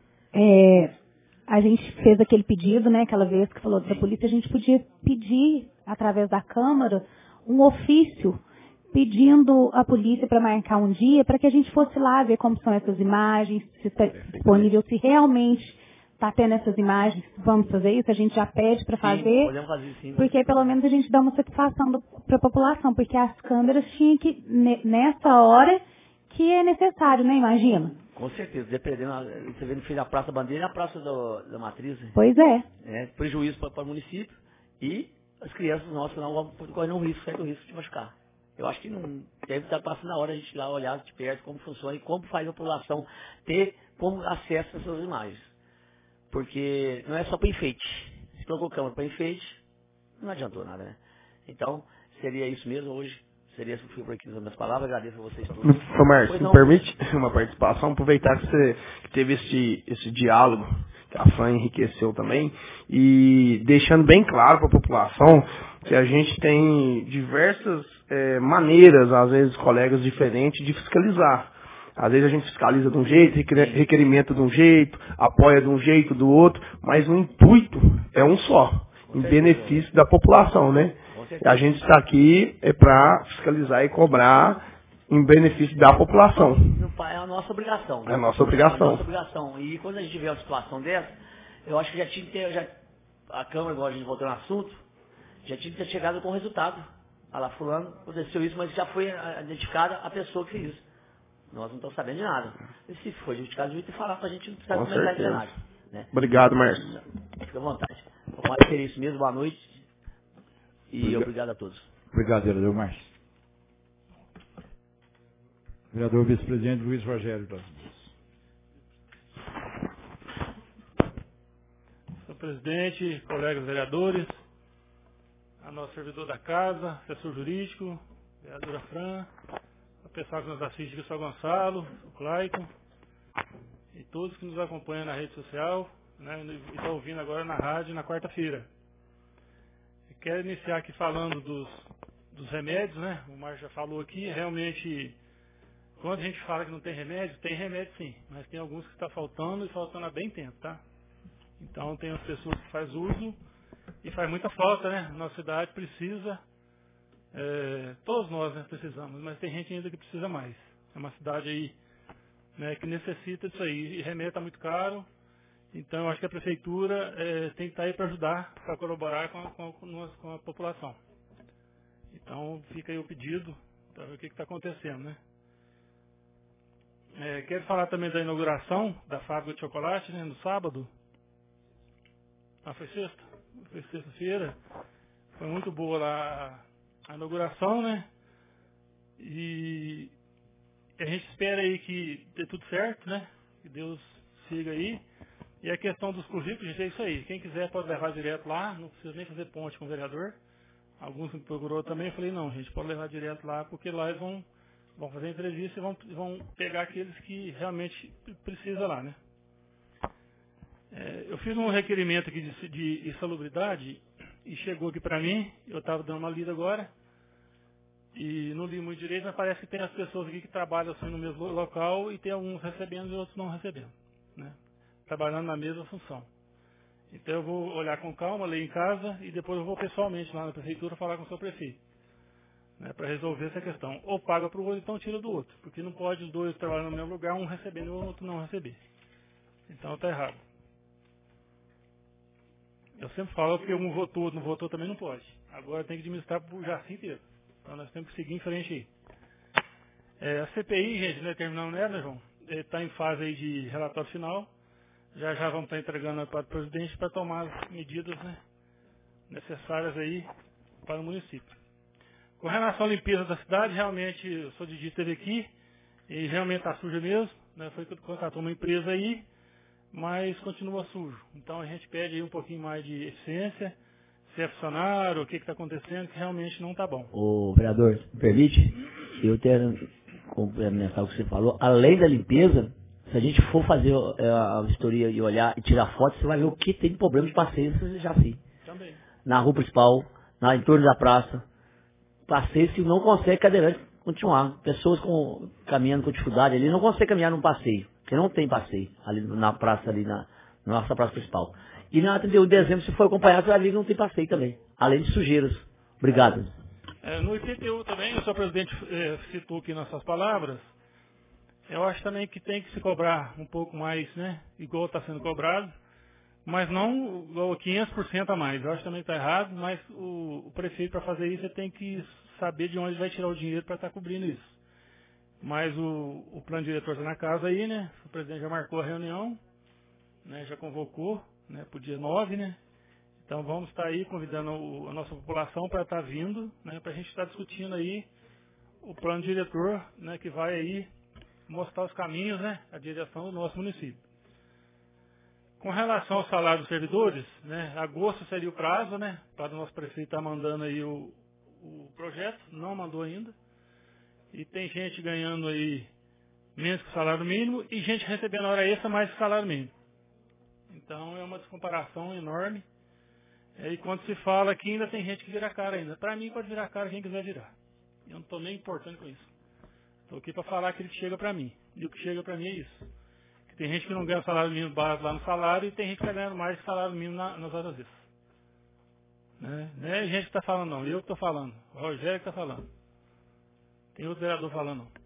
É, a gente fez aquele pedido, né, aquela vez que falou da polícia, a gente podia pedir, através da Câmara, um ofício pedindo a polícia para marcar um dia, para que a gente fosse lá ver como são essas imagens, se está disponível, se realmente está tendo essas imagens, vamos fazer isso, a gente já pede para fazer, podemos fazer sim, porque aí pelo menos a gente dá uma satisfação para a população, porque as câmeras tinham que, nessa hora, que é necessário, né, imagina? Com certeza, dependendo, você vê no fim da Praça Bandeira e a Praça do, da Matriz. Pois é. é prejuízo para, para o município e as crianças nossas não vão correr um risco, certo risco de machucar. Eu acho que não deve estar passando a hora a gente ir lá olhar de perto como funciona e como faz a população ter como acesso a essas imagens. Porque não é só para enfeite. Se colocamos para enfeite, não adiantou nada, né? Então, seria isso mesmo hoje. Seria isso por aqui nas minhas palavras. Agradeço a vocês todos. Ô, Márcio, me permite uma participação? Aproveitar que você que teve esse, esse diálogo, que a Fran enriqueceu também, e deixando bem claro para a população que a gente tem diversas é, maneiras, às vezes colegas diferentes, de fiscalizar. Às vezes a gente fiscaliza de um jeito, requerimento de um jeito, apoia de um jeito, do outro, mas o intuito é um só, em benefício da população, né? A gente está aqui é para fiscalizar e cobrar em benefício da população. É a nossa obrigação. Né? É a nossa obrigação. É a nossa obrigação. E quando a gente vê uma situação dessa, eu acho que já tinha que ter, já, a Câmara, igual a gente voltou no assunto, já tinha que ter chegado com o resultado. Ah lá, fulano, aconteceu isso, mas já foi identificada a pessoa que fez isso. Nós não estamos sabendo de nada. E se foi identificado, devia ter falado para a gente não precisar comentar em cenário. Né? Obrigado, Márcio. Fica à vontade. Vamos ter isso mesmo, boa noite. E obrigado, obrigado a todos. Obrigado, vereador Márcio. Vereador vice-presidente Luiz Rogério das Minas. Senhor presidente, colegas vereadores, a nosso servidor da casa, assessor jurídico, vereadora Fran, o pessoal que nos assiste aqui, o São Gonçalo, o Claicon, e todos que nos acompanham na rede social, né, e estão ouvindo agora na rádio na quarta-feira. Quero iniciar aqui falando dos, dos remédios, né? O Márcio já falou aqui, realmente, quando a gente fala que não tem remédio, tem remédio sim, mas tem alguns que está faltando e faltando há bem tempo, tá? Então tem as pessoas que fazem uso e faz muita falta, né? Nossa cidade precisa, é, todos nós, né, precisamos, mas tem gente ainda que precisa mais. É uma cidade aí, né, que necessita disso aí, e remédio está muito caro, Então, eu acho que a prefeitura é, tem que estar aí para ajudar, para colaborar com a, com, a, com a população. Então, fica aí o pedido para ver o que está acontecendo, né? É, quero falar também da inauguração da fábrica de chocolate, né, no sábado. Ah, foi sexta? Foi sexta-feira. Foi muito boa lá a inauguração, né? E a gente espera aí que dê tudo certo, né? Que Deus siga aí. E a questão dos currículos, gente, é isso aí. Quem quiser pode levar direto lá, não precisa nem fazer ponte com o vereador. Alguns me procurou também, eu falei, não, gente, pode levar direto lá, porque lá eles vão, vão fazer entrevista e vão, vão pegar aqueles que realmente precisam lá, né? É, eu fiz um requerimento aqui de, de insalubridade e chegou aqui para mim, eu estava dando uma lida agora, e não li muito direito, mas parece que tem as pessoas aqui que trabalham assim no mesmo local e tem alguns recebendo e outros não recebendo, né? Trabalhando na mesma função. Então eu vou olhar com calma, ler em casa e depois eu vou pessoalmente lá na prefeitura falar com o seu prefeito, né, para resolver essa questão. Ou paga para o outro, então tira do outro, porque não pode os dois trabalhando no mesmo lugar, um recebendo e o outro não receber. Então está errado. Eu sempre falo que um votou, outro não votou, também não pode. Agora tem que administrar para o Jaci inteiro. Então nós temos que seguir em frente aí. É, a C P I, gente, né, terminando nela, né, João? Está em fase aí de relatório final. Já já vamos estar entregando para o presidente para tomar as medidas, né, necessárias aí para o município. Com relação à limpeza da cidade, realmente, eu sou Didi, esteve aqui e realmente está suja mesmo, né, foi que contratou uma empresa aí, mas continua sujo. Então a gente pede aí um pouquinho mais de eficiência, se é funcionário, o que está acontecendo, que realmente não está bom. Ô, vereador, me permite? Eu quero complementar o que você falou. Além da limpeza, se a gente for fazer a vistoria e olhar e tirar foto, você vai ver o que tem de problema de passeio, você já viu. Também. Na rua principal, na, em torno da praça. Passeio se não consegue cadeirante continuar. Pessoas com, caminhando com dificuldade ali não conseguem caminhar num passeio, porque não tem passeio ali na praça, ali na, na nossa praça principal. E na trinta e um de dezembro, se for acompanhado, você vai ver que não tem passeio também. Além de sujeiras. Obrigado. É, no I P T U também, o senhor presidente é, citou aqui nas suas palavras, eu acho também que tem que se cobrar um pouco mais, né? Igual está sendo cobrado, mas não igual quinhentos por cento a mais. Eu acho também que está errado, mas o, o prefeito, para fazer isso, ele tem que saber de onde vai tirar o dinheiro para estar tá cobrindo isso. Mas o, o plano diretor está na casa aí, né? O presidente já marcou a reunião, né? Já convocou, né? Para o dia nove, né? Então vamos estar tá aí convidando o, a nossa população para estar tá vindo, né? Para a gente estar tá discutindo aí o plano diretor, né? Que vai aí mostrar os caminhos, né, a direção do nosso município. Com relação ao salário dos servidores, né, agosto seria o prazo, né, para o nosso prefeito estar mandando aí o, o projeto, não mandou ainda. E tem gente ganhando aí menos que o salário mínimo e gente recebendo hora extra mais que o salário mínimo. Então é uma descomparação enorme. E quando se fala que ainda tem gente que vira cara ainda. Para mim pode virar cara quem quiser virar. Eu não estou nem importando com isso. Estou aqui para falar aquilo que chega para mim. E o que chega para mim é isso. Que tem gente que não ganha o salário mínimo base lá no salário e tem gente que está ganhando mais que o salário mínimo na, nas horas extras. Né? Não é gente que está falando, não. Eu que estou falando. O Rogério que está falando. Tem outro vereador falando, não.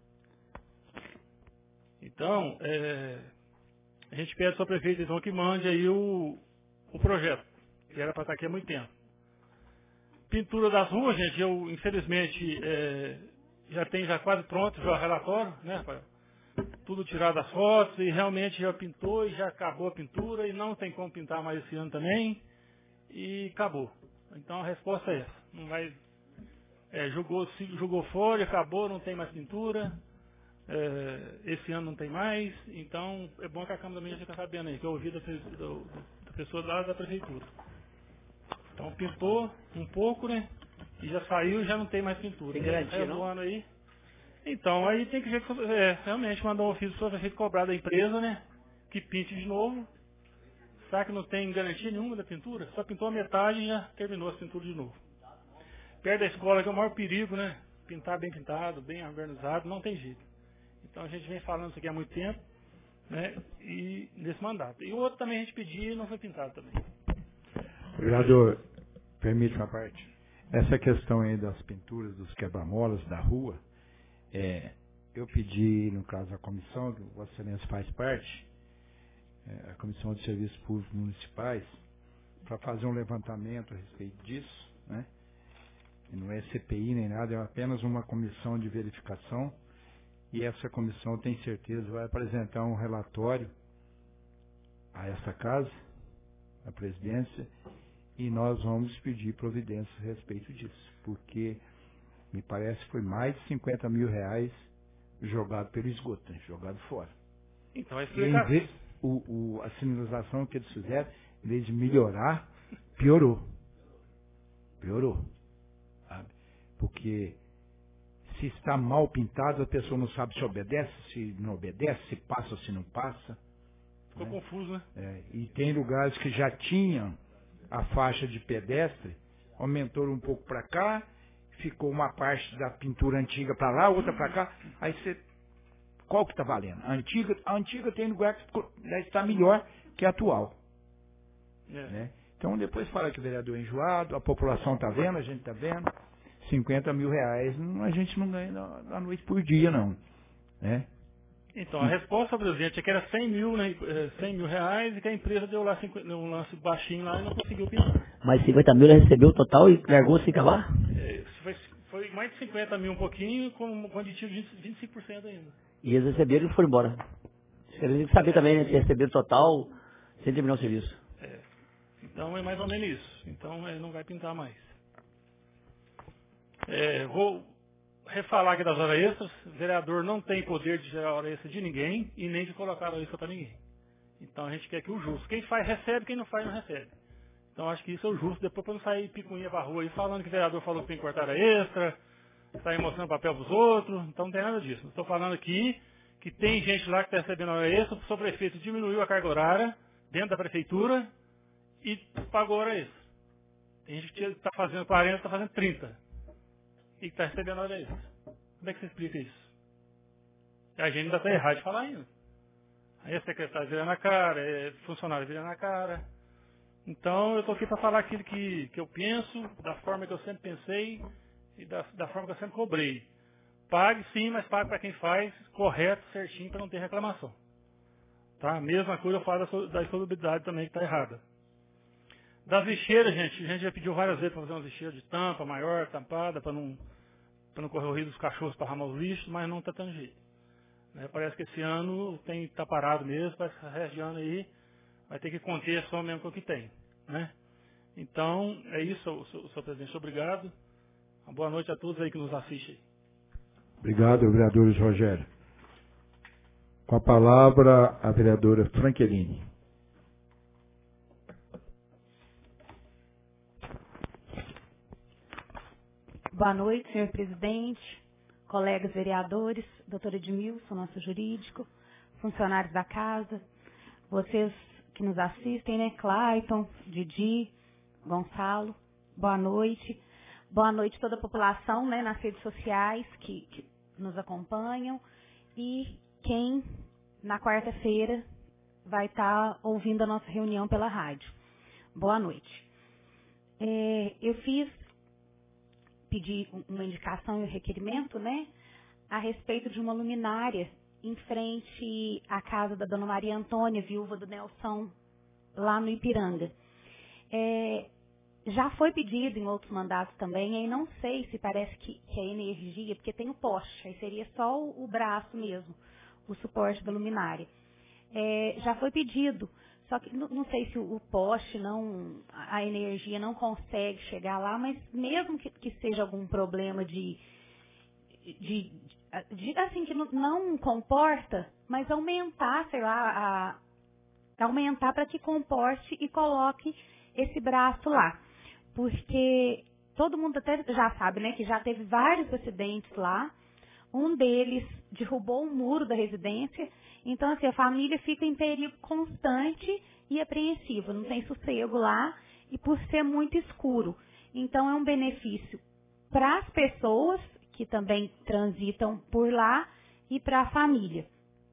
Então, é, a gente pede ao seu prefeito, então, que mande aí o, o projeto. Que era para estar aqui há muito tempo. Pintura das ruas, gente, eu, infelizmente... É, já tem já quase pronto já o relatório, né, Rafael? Tudo tirado das fotos e realmente já pintou e já acabou a pintura e não tem como pintar mais esse ano também e acabou. Então a resposta é essa. Não vai, é, jogou, jogou fora, acabou, não tem mais pintura. É, esse ano não tem mais. Então é bom que a Câmara também já fica sabendo aí, que eu ouvi da, da, da pessoa lá da prefeitura. Então pintou um pouco, né? E já saiu e já não tem mais pintura. Tem garantia, não? Ano aí. Então, aí tem que é, realmente mandar um ofício para o prefeito cobrar da empresa, né? Que pinte de novo. Será que não tem garantia nenhuma da pintura? Só pintou a metade e já terminou a pintura de novo. Perto da escola, que é o maior perigo, né? Pintar bem pintado, bem organizado, não tem jeito. Então a gente vem falando isso aqui há muito tempo, né? E nesse mandato. E o outro também a gente pediu e não foi pintado também. Vereador, permite uma parte. Essa questão aí das pinturas, dos quebra-molas da rua, é, eu pedi, no caso da comissão, que o Vossa Excelência faz parte, é, a Comissão de Serviços Públicos Municipais para fazer um levantamento a respeito disso, né? E não é C P I nem nada, é apenas uma comissão de verificação, e essa comissão, tem certeza, vai apresentar um relatório a essa casa, a presidência, e nós vamos pedir providências a respeito disso, porque me parece que foi mais de cinquenta mil reais jogado pelo esgoto, né? Jogado fora. Então vai Em explicar. vez, o, o, a sinalização que eles fizeram, em vez de melhorar, piorou. Piorou. Sabe? Porque se está mal pintado, a pessoa não sabe se obedece, se não obedece, se passa ou se não passa. Ficou né? confuso, né? É, e tem lugares que já tinham a faixa de pedestre, aumentou um pouco para cá, ficou uma parte da pintura antiga para lá, outra para cá, aí você... Qual que está valendo? A antiga, a antiga tem lugar que está melhor que a atual. É. Né? Então depois fala que o vereador é enjoado, a população está vendo, a gente está vendo. cinquenta mil reais não, a gente não ganha na, na noite por dia, não. Né? Então, a resposta, presidente, é que era cem mil, né, cem mil reais e que a empresa deu lá cinquenta, um lance baixinho lá e não conseguiu pintar. Mas cinquenta mil ele recebeu o total e largou sem acabar? É, foi, foi mais de cinquenta mil um pouquinho, com, com aditivo de vinte e cinco por cento ainda. E eles receberam e foram embora. Eles têm que saber também, né, que receberam o total sem terminar o serviço. É. Então é mais ou menos isso. Então ele não vai pintar mais. É, vou refalar aqui das horas extras. O vereador não tem poder de gerar hora extra de ninguém e nem de colocar hora extra para ninguém. Então a gente quer que o justo. Quem faz recebe, quem não faz não recebe. Então acho que isso é o justo. Depois para não sair picuinha pra rua aí falando que o vereador falou que tem que cortar hora extra, sair mostrando papel pros outros. Então não tem nada disso. Estou falando aqui que tem gente lá que está recebendo hora extra, o prefeito diminuiu a carga horária dentro da prefeitura e pagou hora extra. Tem gente que está fazendo quarenta, está fazendo trinta. E que está recebendo hora extra. Como é que você explica isso? A gente ainda está errado de falar ainda. Aí a secretária vira na cara, é funcionário vira na cara. Então eu estou aqui para falar aquilo que, que eu penso, da forma que eu sempre pensei e da, da forma que eu sempre cobrei. Pague sim, mas pague para quem faz, correto, certinho, para não ter reclamação. Tá? A mesma coisa eu falo da insalubridade também, que está errada. Das lixeiras, gente, a gente já pediu várias vezes para fazer umas lixeiras de tampa maior, tampada, para não, para não correr o risco dos cachorros para ramar os lixos, mas não está tendo jeito. Né? Parece que esse ano tem está parado mesmo, parece que essa região aí vai ter que conter só mesmo com o que tem. Né? Então, é isso, senhor presidente. Obrigado. Uma boa noite a todos aí que nos assistem. Obrigado, vereador Luiz Rogério. Com a palavra, a vereadora Franqueline. Boa noite, senhor presidente, colegas vereadores, doutor Edmilson, nosso jurídico, funcionários da casa, vocês que nos assistem, né, Clayton, Didi, Gonçalo, boa noite. Boa noite a toda a população, né, nas redes sociais que, que nos acompanham e quem na quarta-feira vai estar ouvindo a nossa reunião pela rádio. Boa noite. É, eu fiz, pedi uma indicação e um requerimento, né, a respeito de uma luminária em frente à casa da dona Maria Antônia, viúva do Nelson, lá no Ipiranga. É, já foi pedido em outros mandatos também, aí não sei se parece que, que é energia, porque tem o poste, aí seria só o, o braço mesmo, o suporte da luminária. É, já foi pedido, só que não, não sei se o, o poste, não, a energia não consegue chegar lá, mas mesmo que, que seja algum problema de, de, de assim, que não, não comporta, mas aumentar, sei lá, a, aumentar para que comporte e coloque esse braço lá. Porque todo mundo até já sabe, né, que já teve vários acidentes lá. Um deles derrubou um muro da residência. Então, assim, a família fica em perigo constante e apreensiva. Não tem sossego lá e por ser muito escuro. Então, é um benefício para as pessoas que também transitam por lá e para a família.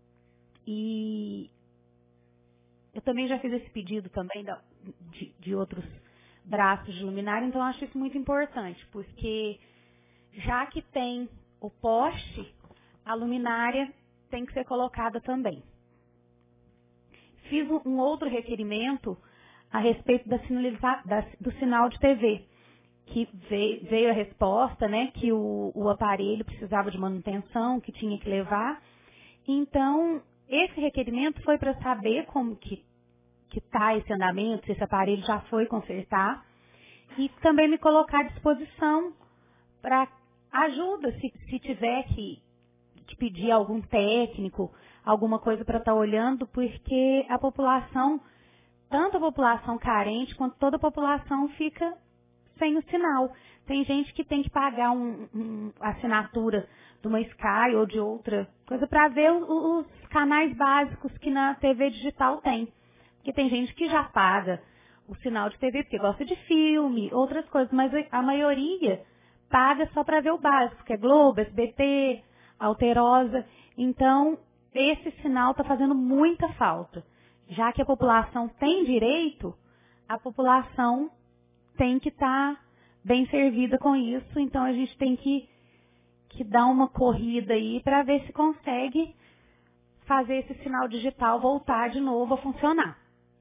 E eu também já fiz esse pedido também da, de, de outros braços de luminária, então eu acho isso muito importante, porque já que tem o poste, a luminária tem que ser colocada também. fiz um, um outro requerimento a respeito da sinaliza, da, do sinal de T V, que veio, veio a resposta, né, que o, o aparelho precisava de manutenção, que tinha que levar. Então, esse requerimento foi para saber como que está esse andamento, se esse aparelho já foi consertar, e também me colocar à disposição para ajuda, se, se tiver que, que pedir algum técnico, alguma coisa para estar olhando, porque a população, tanto a população carente quanto toda a população fica sem o sinal. Tem gente que tem que pagar uma um, assinatura de uma Sky ou de outra coisa para ver os, os canais básicos que na T V digital tem. Porque tem gente que já paga o sinal de T V porque gosta de filme, outras coisas, mas a maioria paga só para ver o básico, que é Globo, S B T, Alterosa. Então, esse sinal está fazendo muita falta. Já que a população tem direito, a população tem que estar tá bem servida com isso. Então, a gente tem que, que dar uma corrida aí para ver se consegue fazer esse sinal digital voltar de novo a funcionar.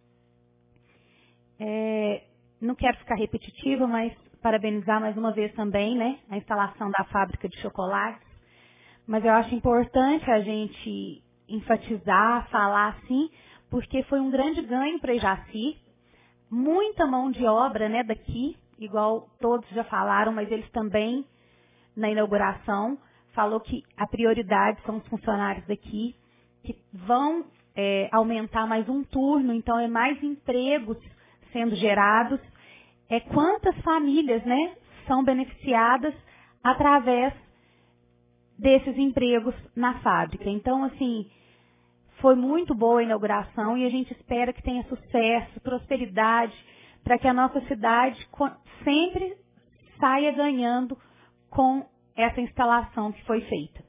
É, não quero ficar repetitiva, mas parabenizar mais uma vez também, né, a instalação da fábrica de chocolates. Mas eu acho importante a gente enfatizar, falar assim, porque foi um grande ganho para Ijaci. Muita mão de obra, né, daqui, igual todos já falaram, mas eles também, na inauguração, falou que a prioridade são os funcionários daqui, que vão é, aumentar mais um turno, então é mais empregos sendo gerados. É quantas famílias, né, são beneficiadas através desses empregos na fábrica. Então, assim, foi muito boa a inauguração e a gente espera que tenha sucesso, prosperidade, para que a nossa cidade sempre saia ganhando com essa instalação que foi feita.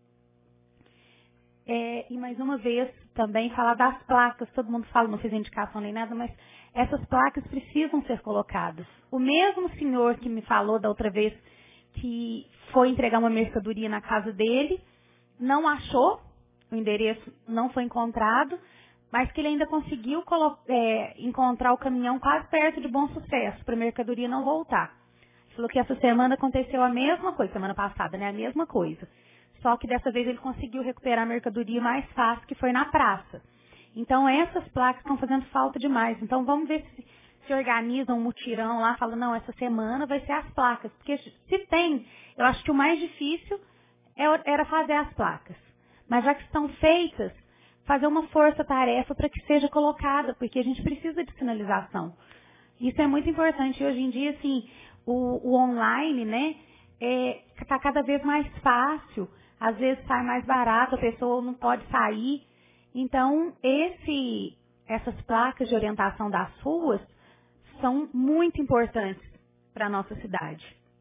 É, e mais uma vez, também falar das placas. Todo mundo fala, não fiz indicação nem nada, mas essas placas precisam ser colocadas. O mesmo senhor que me falou da outra vez que foi entregar uma mercadoria na casa dele, não achou, o endereço não foi encontrado, mas que ele ainda conseguiu é, encontrar o caminhão quase perto de Bom Sucesso, para a mercadoria não voltar. Ele falou que essa semana aconteceu a mesma coisa, semana passada, né? A mesma coisa. Só que dessa vez ele conseguiu recuperar a mercadoria mais fácil, que foi na praça. Então, essas placas estão fazendo falta demais. Então, vamos ver se se organizam um mutirão lá, falam, não, essa semana vai ser as placas. Porque se tem, eu acho que o mais difícil era fazer as placas. Mas já que estão feitas, fazer uma força-tarefa para que seja colocada, porque a gente precisa de sinalização. Isso é muito importante. Hoje em dia, assim, o, o online, né, está é, cada vez mais fácil. Às vezes sai mais barato, a pessoa não pode sair. Então, esse, essas placas de orientação das ruas são muito importantes para a nossa cidade.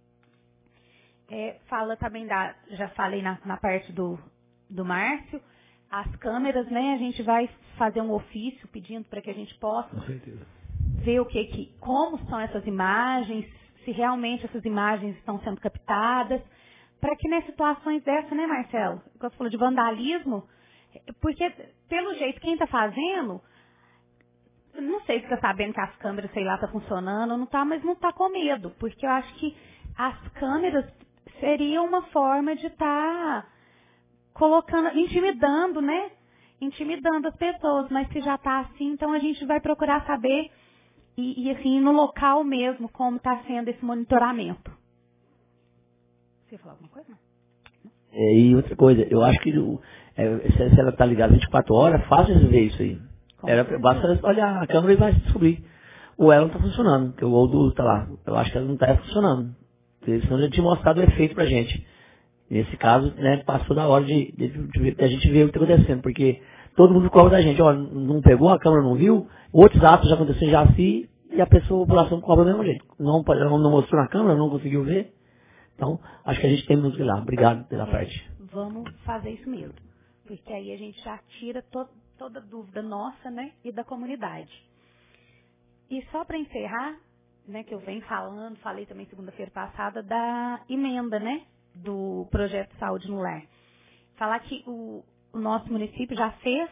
É, fala também da, já falei na, na parte do, do Márcio, as câmeras, né? A gente vai fazer um ofício pedindo para que a gente possa ver o que, que, como são essas imagens, se realmente essas imagens estão sendo captadas, para que nas situações dessas, né, Marcelo? Como você falou de vandalismo, porque pelo jeito quem está fazendo, não sei se está sabendo que as câmeras, sei lá, está funcionando ou não está, mas não está com medo, porque eu acho que as câmeras seriam uma forma de estar tá colocando, intimidando, né? Intimidando as pessoas, mas se já está assim, então a gente vai procurar saber e, e assim, no local mesmo, como está sendo esse monitoramento. Você ia falar alguma coisa? É, e outra coisa, eu acho que o, é, se ela está ligada vinte e quatro horas, fácil de ver isso aí. Era, basta olhar a câmera e vai descobrir. Ou ela não está funcionando, porque o outro está lá. Eu acho que ela não está funcionando. Porque senão já tinha mostrado o efeito pra gente. Nesse caso, né, passou da hora de, de, de, de a gente ver o que está acontecendo, porque todo mundo cobra da gente, ó, não pegou, a câmera não viu, outros atos já aconteceram já assim, e a pessoa, a população cobra do mesmo jeito. Não, não mostrou na câmera, não conseguiu ver. Então, acho que a gente tem muito que ir lá. Obrigado pela parte. Vamos fazer isso mesmo. Porque aí a gente já tira to, toda dúvida nossa, né, e da comunidade. E só para encerrar, né, que eu venho falando, falei também segunda-feira passada, da emenda, né, do projeto de saúde no lar. Falar que o, o nosso município já fez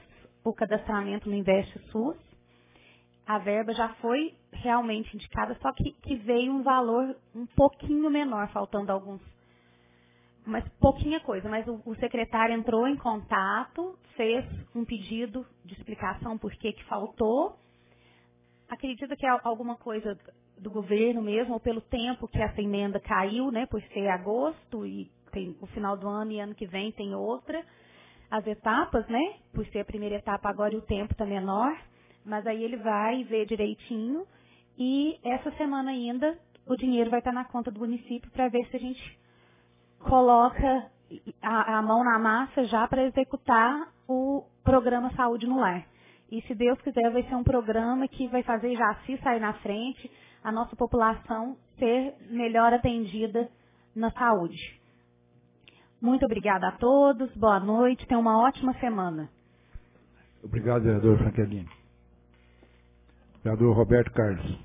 o cadastramento no Investe SUS. A verba já foi realmente indicada, só que, que veio um valor um pouquinho menor, faltando alguns, mas pouquinha coisa. Mas o, o secretário entrou em contato, fez um pedido de explicação por que que faltou. Acredito que é alguma coisa do governo mesmo, ou pelo tempo que essa emenda caiu, né, por ser agosto e tem o final do ano e ano que vem tem outra. As etapas, né, por ser a primeira etapa agora e o tempo está menor, mas aí ele vai ver direitinho e essa semana ainda o dinheiro vai estar na conta do município para ver se a gente coloca a, a mão na massa já para executar o programa Saúde no Lar. E se Deus quiser vai ser um programa que vai fazer Jaci sair na frente, a nossa população ser melhor atendida na saúde. Muito obrigada a todos, boa noite, tenham uma ótima semana. Obrigado, vereador Franquelini. Vereador Roberto Carlos.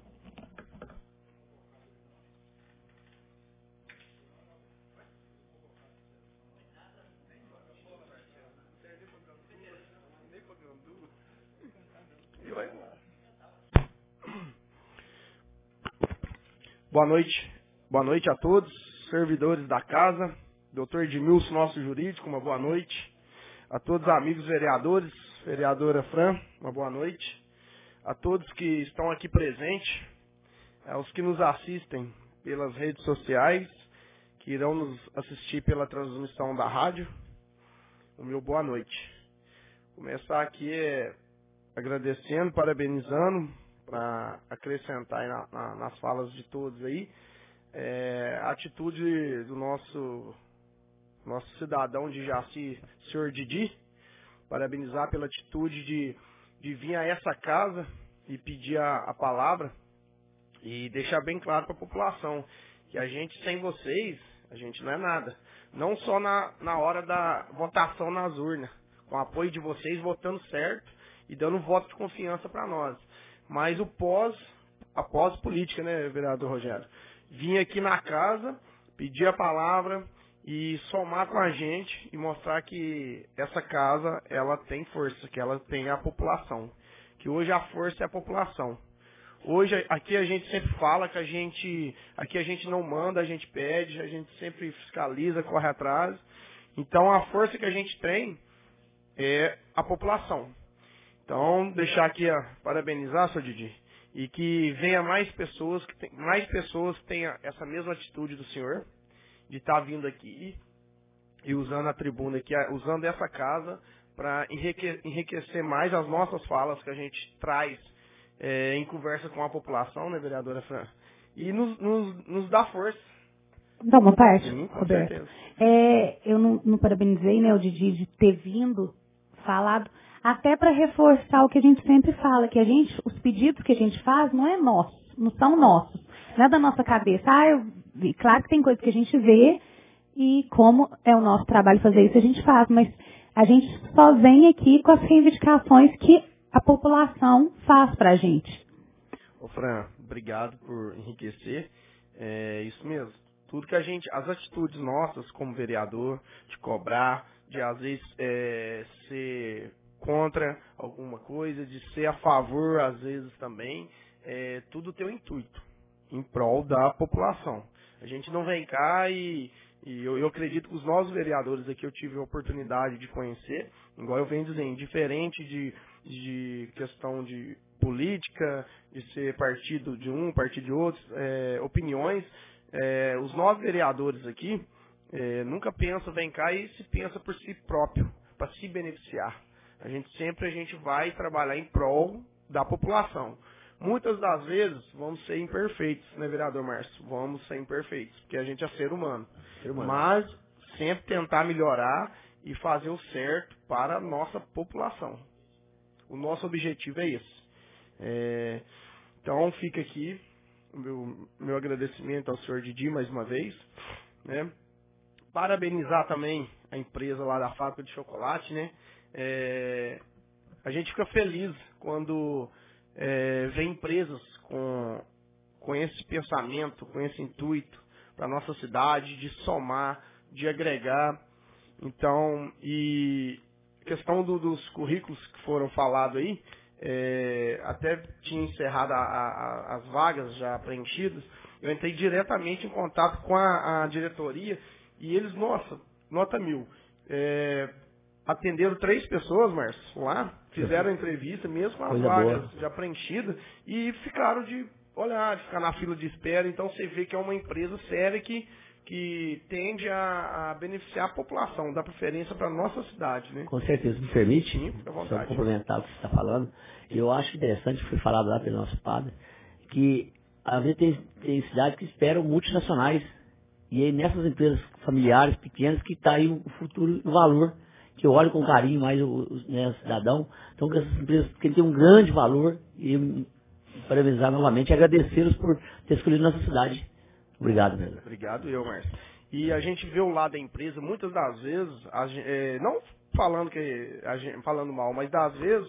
Boa noite. Boa noite a todos, servidores da casa. doutor Edmilson, nosso jurídico, uma boa noite. A todos os amigos vereadores, vereadora Fran, uma boa noite. A todos que estão aqui presentes, aos que nos assistem pelas redes sociais, que irão nos assistir pela transmissão da rádio, o meu boa noite. Começar aqui é agradecendo, parabenizando, para acrescentar aí na, na, nas falas de todos aí, é, a atitude do nosso, nosso cidadão de Jaci, senhor Didi, parabenizar pela atitude de, de vir a essa casa e pedir a, a palavra e deixar bem claro para a população que a gente, sem vocês, a gente não é nada. Não só na, na hora da votação nas urnas, com o apoio de vocês votando certo e dando voto de confiança para nós. Mas o pós, a pós-política, né, vereador Rogério? Vim aqui na casa, pedir a palavra e somar com a gente e mostrar que essa casa, ela tem força, que ela tem a população. Que hoje a força é a população. Hoje, aqui a gente sempre fala que a gente, aqui a gente não manda, a gente pede, a gente sempre fiscaliza, corre atrás. Então, a força que a gente tem é a população. Então, deixar aqui, ó, parabenizar, senhor Didi, e que venha mais pessoas, que tem, mais pessoas tenham essa mesma atitude do senhor, de estar vindo aqui e usando a tribuna aqui, usando essa casa para enrique, enriquecer mais as nossas falas que a gente traz é, em conversa com a população, né, vereadora Fran? E nos, nos, nos dá força. Dá uma parte, Sim, com Roberto. certeza. É, eu não, não parabenizei, né, o Didi de ter vindo, falado, até para reforçar o que a gente sempre fala, que a gente, os pedidos que a gente faz não é nosso, não são nossos, não é da nossa cabeça. Ah, eu vi, claro que tem coisas que a gente vê e como é o nosso trabalho fazer isso, a gente faz, mas a gente só vem aqui com as reivindicações que a população faz para a gente. Ô Fran, obrigado por enriquecer. É isso mesmo. Tudo que a gente, as atitudes nossas como vereador, de cobrar, de às vezes é, ser contra alguma coisa, de ser a favor às vezes também, é, tudo tem um intuito, em prol da população. A gente não vem cá e, e eu, eu acredito que os novos vereadores aqui eu tive a oportunidade de conhecer, igual eu venho dizendo, diferente de, de questão de política, de ser partido de um, partido de outros, é, opiniões, é, os novos vereadores aqui é, nunca pensam, vem cá e se pensa por si próprio, para se beneficiar. A gente sempre a gente vai trabalhar em prol da população. Muitas das vezes vamos ser imperfeitos, né, vereador Márcio? Vamos ser imperfeitos, porque a gente é ser humano. ser humano. Mas sempre tentar melhorar e fazer o certo para a nossa população. O nosso objetivo é esse. É, então fica aqui o meu, meu agradecimento ao senhor Didi mais uma vez, né? Parabenizar também a empresa lá da fábrica de chocolate, né? É, a gente fica feliz quando é, vem empresas com, com esse pensamento, com esse intuito para a nossa cidade, de somar, de agregar. Então, e questão do, dos currículos que foram falados aí, é, até tinha encerrado a, a, as vagas já preenchidas, eu entrei diretamente em contato com a, a diretoria e eles, nossa, nota mil. É, atenderam três pessoas, Márcio, lá, fizeram a entrevista, mesmo com as Coisa vagas boa. já preenchidas, e ficaram de olhar, de ficar na fila de espera. Então você vê que é uma empresa séria que, que tende a, a beneficiar a população, dá preferência para a nossa cidade, né? Com certeza, me permite, Sim, fica à só vontade. complementar o que você está falando. Eu acho interessante, foi falado lá pelo nosso padre, que às vezes tem, tem cidades que esperam multinacionais. E aí nessas empresas familiares, pequenas, que está aí o futuro, o valor, que eu olho com carinho mais o, o, né, o cidadão. Então essas empresas que têm um grande valor, e parabenizar novamente e agradecê-los por ter escolhido nossa cidade. Obrigado, velho. Obrigado eu, Márcio. E a gente vê o lado da empresa, muitas das vezes, a, é, não falando, que, a gente, falando mal, mas das vezes,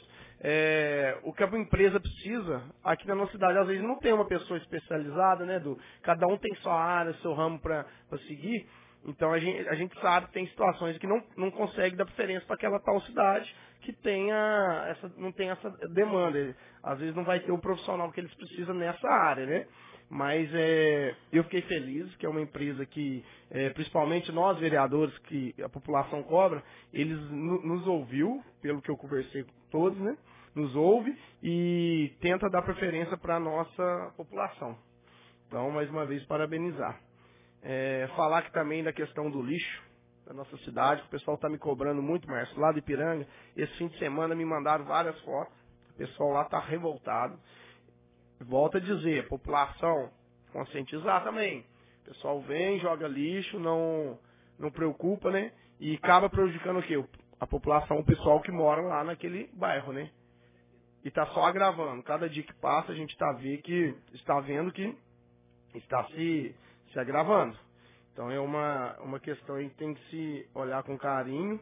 é, o que a empresa precisa, aqui na nossa cidade, às vezes não tem uma pessoa especializada, né, Edu? Cada um tem sua área, seu ramo para seguir. Então a gente, a gente sabe que tem situações que não, não consegue dar preferência para aquela tal cidade que tenha essa, não tem essa demanda. Às vezes não vai ter o profissional que eles precisam nessa área, né? Mas é, eu fiquei feliz que é uma empresa que, é, principalmente nós vereadores, que a população cobra, eles no, nos ouviu, pelo que eu conversei com todos, né? Nos ouve e tenta dar preferência para a nossa população. Então, mais uma vez, parabenizar. É, falar que também da questão do lixo da nossa cidade, o pessoal está me cobrando muito, Márcio, lá de Ipiranga. Esse fim de semana me mandaram várias fotos, o pessoal lá está revoltado. Volto a dizer, população, conscientizar também. O pessoal vem, joga lixo, não, não preocupa, né? E acaba prejudicando o quê? A população, o pessoal que mora lá naquele bairro, né? E está só agravando. Cada dia que passa, a gente está vendo que, está vendo que está se, se agravando. Então é uma, uma questão que tem que se olhar com carinho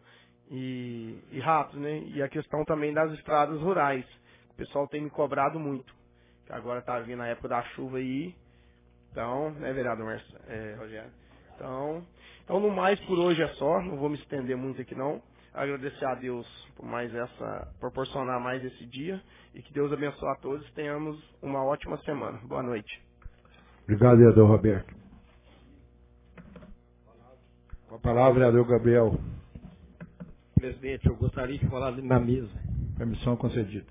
e, e rápido, né? E a questão também das estradas rurais. O pessoal tem me cobrado muito. Agora está vindo a época da chuva aí. Então, né, vereador Márcio, é, Rogério? Então, então, no mais, por hoje é só. Não vou me estender muito aqui, não. Agradecer a Deus por mais essa, proporcionar mais esse dia. E que Deus abençoe a todos. Tenhamos uma ótima semana. Boa noite. Obrigado, vereador Roberto. Com a palavra, vereador Gabriel. Presidente, eu gostaria de falar na mesa. Permissão concedida.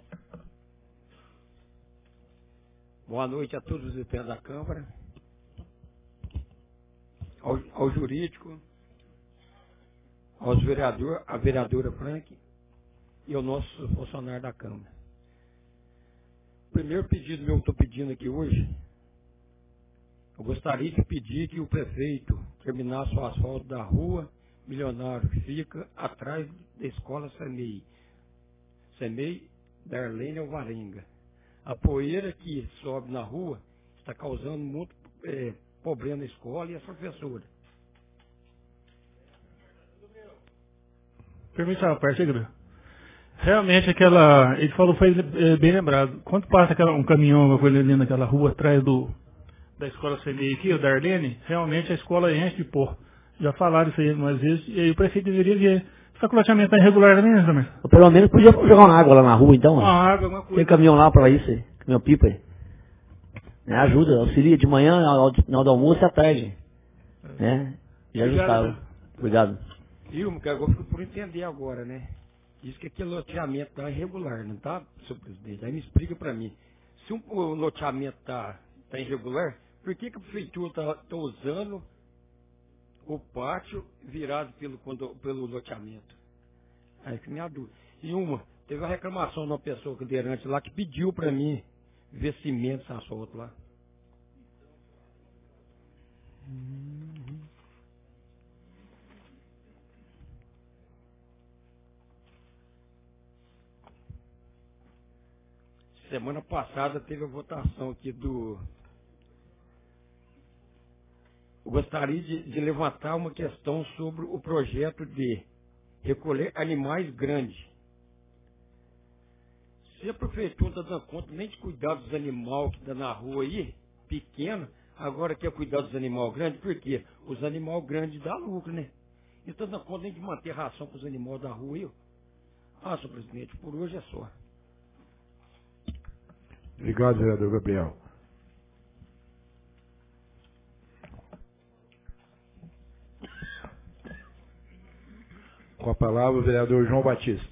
Boa noite a todos os representantes da Câmara, ao, ao jurídico, aos vereadores, a vereadora Frank e ao nosso funcionário da Câmara. O primeiro pedido meu que estou pedindo aqui hoje, eu gostaria de pedir que o prefeito terminasse o asfalto da rua Milionário, que fica atrás da escola SEMEI, SEMEI da Arlene Alvarenga. A poeira que sobe na rua está causando muito é, problema na escola e a professora. Permite uma parte, Igor? Realmente aquela. Ele falou, foi bem lembrado. Quando passa aquela, um caminhão, uma coisa ali naquela rua atrás do, da escola C M I aqui, o da Arlene, realmente a escola enche de pó. Já falaram isso aí umas vezes, e aí o prefeito deveria ver. Esse loteamento está irregular também, né, Samir? Pelo menos podia jogar uma água lá na rua, então. Uma né? água, uma coisa. Tem caminhão lá para isso, caminhão pipa. Né? Ajuda, auxilia de manhã, na hora do almoço e à tarde. Né? Já ajustava. Obrigado. E o que eu fico por entender agora, né? Diz que aquele loteamento está irregular, não tá, senhor presidente? Aí me explica para mim. Se um, o loteamento está tá irregular, por que, que a prefeitura está tá usando o pátio virado pelo, pelo loteamento? Aí que me dúvida. E uma, teve uma reclamação de uma pessoa cadeirante lá que pediu para mim ver cimento esse asfalto lá. Uhum. Semana passada teve a votação aqui do... Eu gostaria de, de levantar uma questão sobre o projeto de recolher animais grandes. Se a prefeitura está dando conta nem de cuidar dos animais que estão na rua aí, pequeno, agora quer cuidar dos animais grandes, por quê? Os animais grandes dão lucro, né? Não está dando conta nem de manter ração para os animais da rua aí, ó. Ah, senhor presidente, por hoje é só. Obrigado, vereador Gabriel. Com a palavra o vereador João Batista.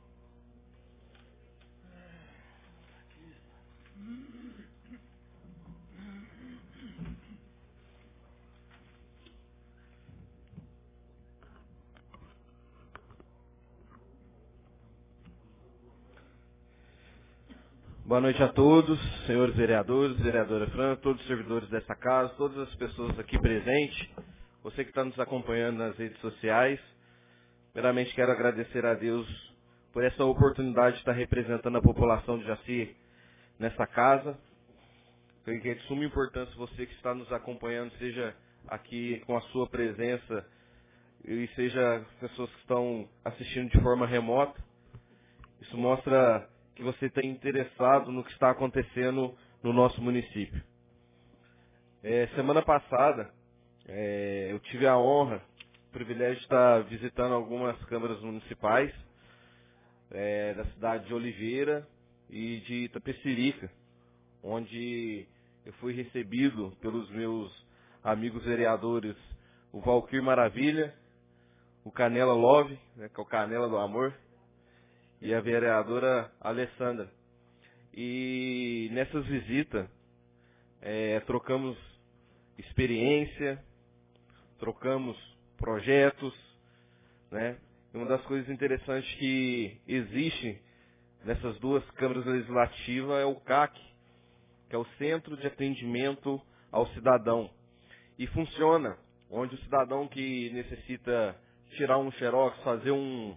Boa noite a todos, senhores vereadores, vereadora Fran, todos os servidores desta casa, todas as pessoas aqui presentes, você que está nos acompanhando nas redes sociais. Primeiramente quero agradecer a Deus por essa oportunidade de estar representando a população de Jaci nesta casa. Creio que é de suma importância você que está nos acompanhando, seja aqui com a sua presença e seja pessoas que estão assistindo de forma remota. Isso mostra que você está interessado no que está acontecendo no nosso município. É, semana passada, é, eu tive a honra, o privilégio de estar visitando algumas câmaras municipais é, da cidade de Oliveira e de Itapecerica, onde eu fui recebido pelos meus amigos vereadores, o Valquir Maravilha, o Canela Love, né, que é o Canela do Amor, e a vereadora Alessandra. E nessas visitas, é, trocamos experiência, trocamos projetos, né? E uma das coisas interessantes que existe nessas duas câmaras legislativas é o C A C, que é o Centro de Atendimento ao Cidadão. E funciona, onde o cidadão que necessita tirar um xerox, fazer um...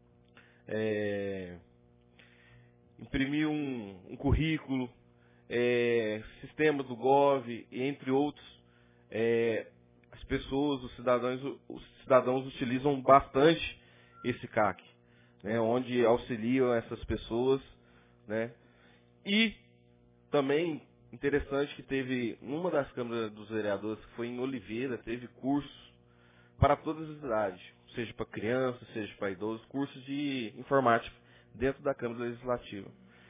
É, imprimir um, um currículo, é, sistema do Gov, entre outros, é, as pessoas, os cidadãos, os cidadãos utilizam bastante esse C A C, né, onde auxiliam essas pessoas, né, e também interessante que teve, numa das câmaras dos vereadores, que foi em Oliveira, teve cursos para todas as idades, seja para criança, seja para idosos, cursos de informática dentro da Câmara Legislativa.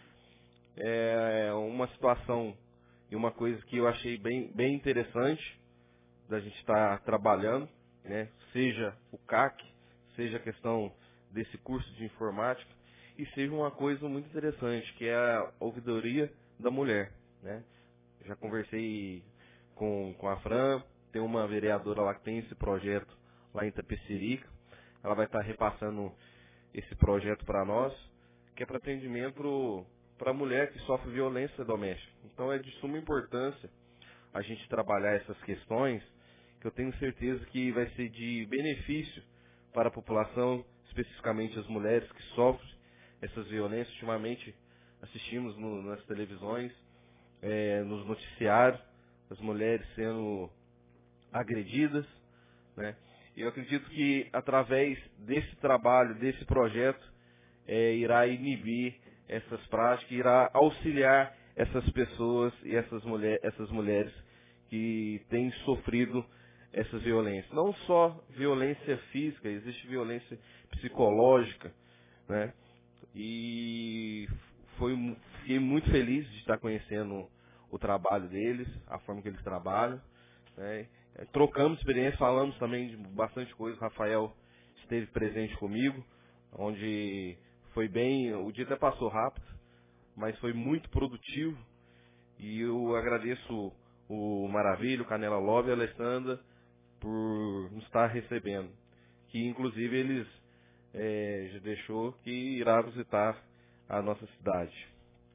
É uma situação e uma coisa que eu achei bem, bem interessante da gente estar trabalhando, né? Seja o C A C, seja a questão desse curso de informática, e seja uma coisa muito interessante, que é a ouvidoria da mulher, né? Já conversei com, com a Fran, tem uma vereadora lá que tem esse projeto lá em Itapecerica. Ela vai estar repassando esse projeto para nós, que é para atendimento para a mulher que sofre violência doméstica. Então é de suma importância a gente trabalhar essas questões, que eu tenho certeza que vai ser de benefício para a população, especificamente as mulheres que sofrem essas violências. Ultimamente assistimos no, nas televisões, é, nos noticiários, as mulheres sendo agredidas, né? E eu acredito que através desse trabalho, desse projeto, é, irá inibir essas práticas, irá auxiliar essas pessoas e essas, mulher, essas mulheres que têm sofrido essas violências. Não só violência física, existe violência psicológica, né? E foi, fiquei muito feliz de estar conhecendo o trabalho deles, a forma que eles trabalham, né? Trocamos experiência, falamos também de bastante coisa. O Rafael esteve presente comigo, onde foi bem, o dia até passou rápido, mas foi muito produtivo. E eu agradeço o Maravilha, o Canela Love e a Alessandra por nos estar recebendo. Que inclusive eles é, já deixou que irá visitar a nossa cidade.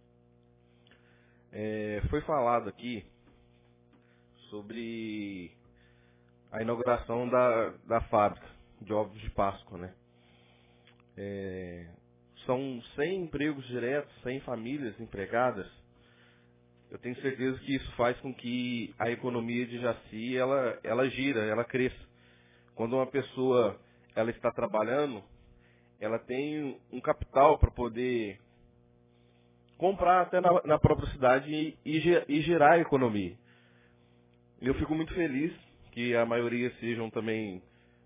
É, foi falado aqui sobre a inauguração da, da fábrica de ovos de Páscoa, né? É, são cem empregos diretos, cem famílias empregadas. Eu tenho certeza que isso faz com que a economia de Jaci, ela, ela gira, ela cresça. Quando uma pessoa ela está trabalhando, ela tem um capital para poder comprar até na, na própria cidade e, e, e gerar a economia. Eu fico muito feliz que a maioria sejam também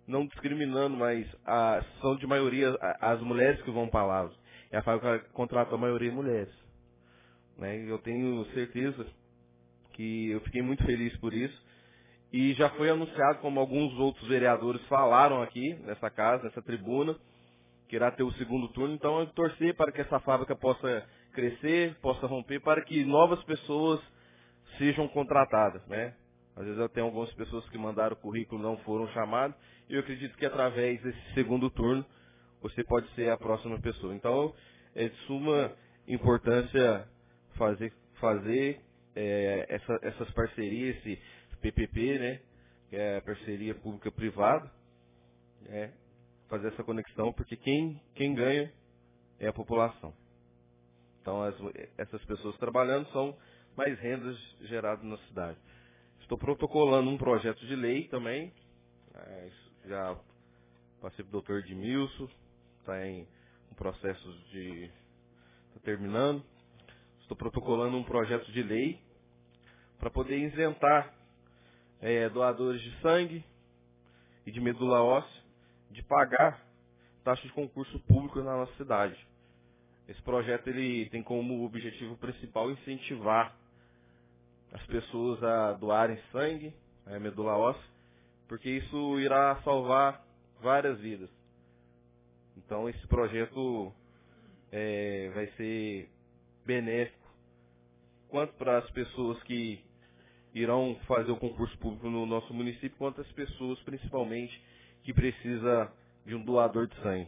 não discriminando, mas a, são de maioria as mulheres que vão para a Lavras. E a fábrica contrata a maioria de mulheres. Né? Eu tenho certeza que eu fiquei muito feliz por isso. E já foi anunciado, como alguns outros vereadores falaram aqui, nessa casa, nessa tribuna, que irá ter o segundo turno. Então, eu torcer para que essa fábrica possa crescer, possa romper, para que novas pessoas sejam contratadas, né? Às vezes eu tenho algumas pessoas que mandaram o currículo e não foram chamadas, e eu acredito que através desse segundo turno, você pode ser a próxima pessoa. Então, é de suma importância fazer, fazer é, essa, essas parcerias, esse P P P, né? Que é a parceria pública-privada, né? Fazer essa conexão, porque quem, quem ganha é a população. Então, as, essas pessoas trabalhando são mais rendas geradas na cidade. Estou protocolando um projeto de lei também, é, já passei para o doutor Edmilson, está em um processo de... está terminando. Estou protocolando um projeto de lei para poder isentar é, doadores de sangue e de medula óssea de pagar taxa de concurso público na nossa cidade. Esse projeto ele tem como objetivo principal incentivar as pessoas a doarem sangue, a medula óssea, porque isso irá salvar várias vidas. Então esse projeto é, vai ser benéfico quanto para as pessoas que irão fazer o concurso público no nosso município, quanto as pessoas principalmente que precisam de um doador de sangue.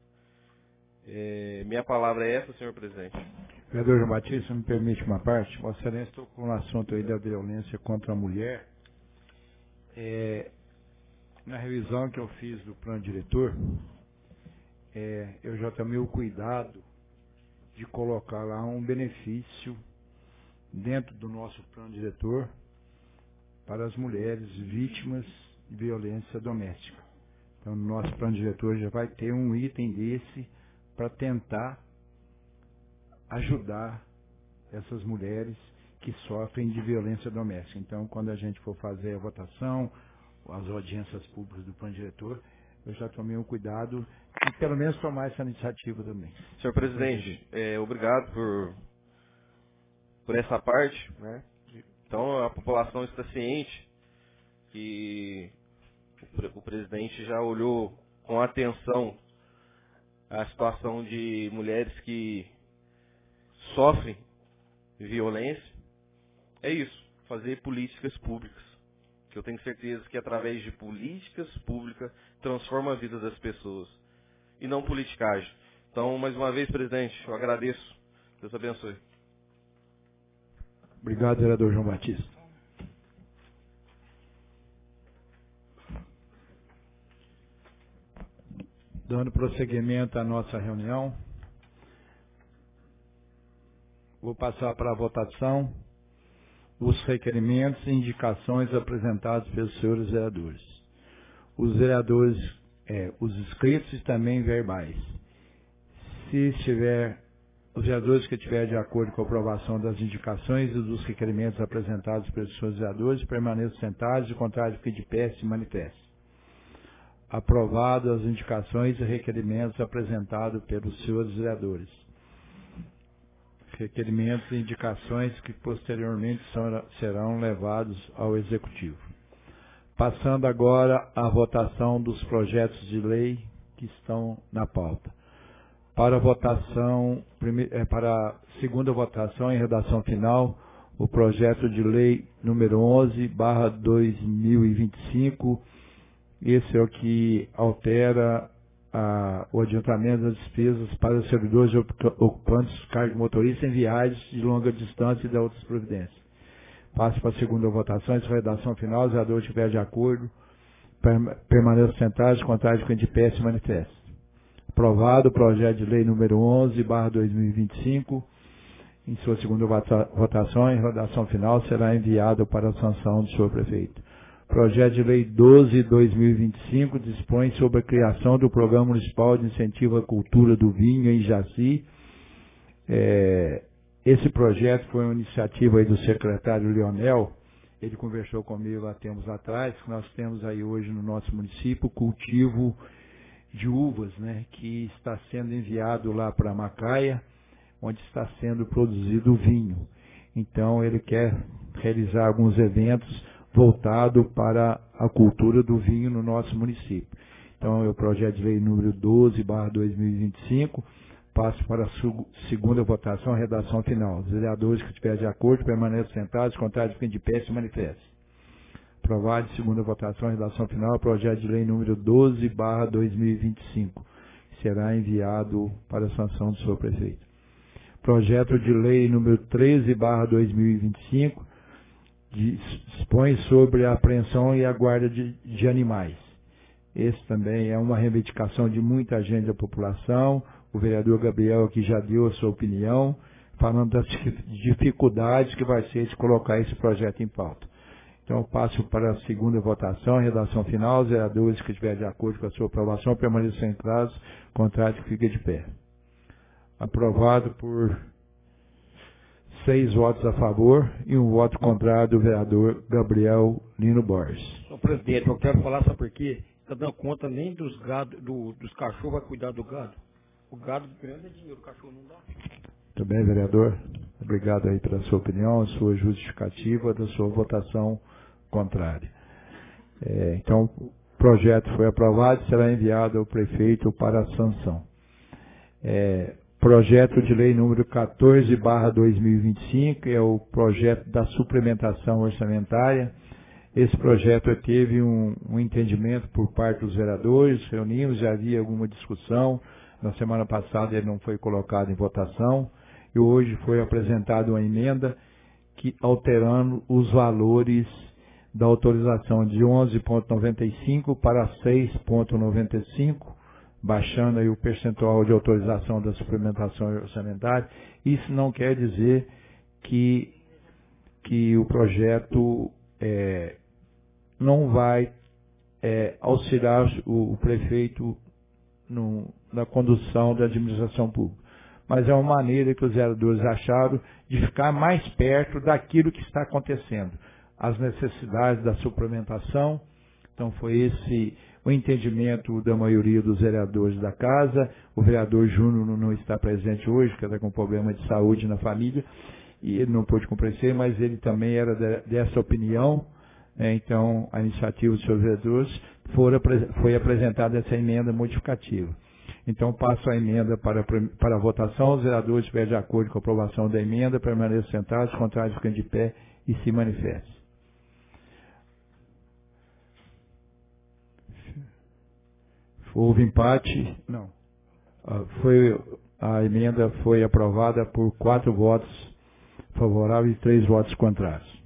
É, minha palavra é essa, senhor presidente. Vereador João Batista, me permite uma parte? Vossa Excelência tocou no assunto aí da violência contra a mulher. É, na revisão que eu fiz do plano diretor, é, eu já tomei o cuidado de colocar lá um benefício dentro do nosso plano diretor para as mulheres vítimas de violência doméstica. Então, no nosso plano diretor já vai ter um item desse para tentar ajudar essas mulheres que sofrem de violência doméstica. Então, quando a gente for fazer a votação, as audiências públicas do plano diretor, eu já tomei um cuidado e pelo menos tomar essa iniciativa também. Senhor presidente, é, obrigado por, por essa parte, né? Então, a população está ciente que o, o presidente já olhou com atenção a situação de mulheres que sofrem violência. É isso, fazer políticas públicas. Que eu tenho certeza que através de políticas públicas transforma a vida das pessoas. E não politicagem. Então, mais uma vez, presidente, eu agradeço. Deus abençoe. Obrigado, vereador João Batista. Dando prosseguimento à nossa reunião, vou passar para a votação os requerimentos e indicações apresentados pelos senhores vereadores. Os vereadores, é, os inscritos e também verbais. Se estiver, os vereadores que estiverem de acordo com a aprovação das indicações e dos requerimentos apresentados pelos senhores vereadores, permaneçam sentados, de contrário, fique de pé e se manifeste. Aprovado as indicações e requerimentos apresentados pelos senhores vereadores. Requerimentos e indicações que posteriormente são, serão levados ao Executivo. Passando agora à votação dos projetos de lei que estão na pauta. Para a votação, prime, é, para a segunda votação em redação final, o projeto de lei número onze barra dois mil e vinte e cinco. Esse é o que altera a, o adiantamento das despesas para os servidores ocupantes cargo motorista em viagens de longa distância e de outras providências. Passo para a segunda votação, essa redação final, o vereador estiver de acordo, permaneça sentado, contrário de quem de pé se manifeste. Aprovado o projeto de lei número onze barra dois mil e vinte e cinco, em sua segunda votação, em redação final, será enviado para a sanção do senhor prefeito. Projeto de lei doze barra dois mil e vinte e cinco dispõe sobre a criação do Programa Municipal de Incentivo à Cultura do Vinho em Jaci. É, esse projeto foi uma iniciativa aí do secretário Leonel. ele conversou comigo há tempos atrás, que nós temos aí hoje no nosso município cultivo de uvas, né, que está sendo enviado lá para Macaia, onde está sendo produzido o vinho. Então ele quer realizar alguns eventos voltados para a cultura do vinho no nosso município. Então é o projeto de lei número doze barra dois mil e vinte e cinco, passo para a segunda votação, a redação final. Os vereadores que estiverem de acordo permaneçam sentados, contrário fiquem de pé, se manifestem. Aprovado, segunda votação, redação final, projeto de lei número doze barra dois mil e vinte e cinco. Será enviado para a sanção do senhor prefeito. Projeto de lei número treze barra dois mil e vinte e cinco, dispõe sobre a apreensão e a guarda de, de animais. Esse também é uma reivindicação de muita gente da população. O vereador Gabriel aqui já deu a sua opinião, falando das dificuldades que vai ser de colocar esse projeto em pauta. Então, eu passo para a segunda votação, redação final. Os vereadores que estiverem de acordo com a sua aprovação permaneçam sentados, contrário que fica de pé. Aprovado por seis votos a favor e um voto contrário do vereador Gabriel Lino Borges. Senhor presidente, eu quero falar, sabe por quê? Está dando conta nem dos gado, do, dos cachorros, vai cuidar do gado. O gado grande é dinheiro, o cachorro não dá. Muito bem, vereador. Obrigado aí pela sua opinião, a sua justificativa da sua votação contrária. É, então, o projeto foi aprovado e será enviado ao prefeito para a sanção. É, projeto de lei número quatorze barra dois mil e vinte e cinco é o projeto da suplementação orçamentária. Esse projeto teve um, um entendimento por parte dos vereadores, reunimos, já havia alguma discussão. Na semana passada ele não foi colocado em votação e hoje foi apresentada uma emenda que, alterando os valores da autorização de onze vírgula noventa e cinco para seis vírgula noventa e cinco, baixando aí o percentual de autorização da suplementação orçamentária. Isso não quer dizer que, que o projeto é, não vai é, auxiliar o, o prefeito no, na condução da administração pública. Mas é uma maneira que os vereadores acharam de ficar mais perto daquilo que está acontecendo. As necessidades da suplementação. Então foi esse o entendimento da maioria dos vereadores da casa. O vereador Júnior não está presente hoje, porque está com problema de saúde na família, e ele não pôde comparecer, mas ele também era de, dessa opinião. É, então, a iniciativa dos seus vereadores foi, foi apresentada essa emenda modificativa. Então, passo a emenda para, para a votação. Os vereadores estiverem de acordo com a aprovação da emenda, permaneçam sentados, contrários ficam de pé e se manifestem. Houve empate? Não. Foi, a emenda foi aprovada por quatro votos favoráveis e três votos contrários.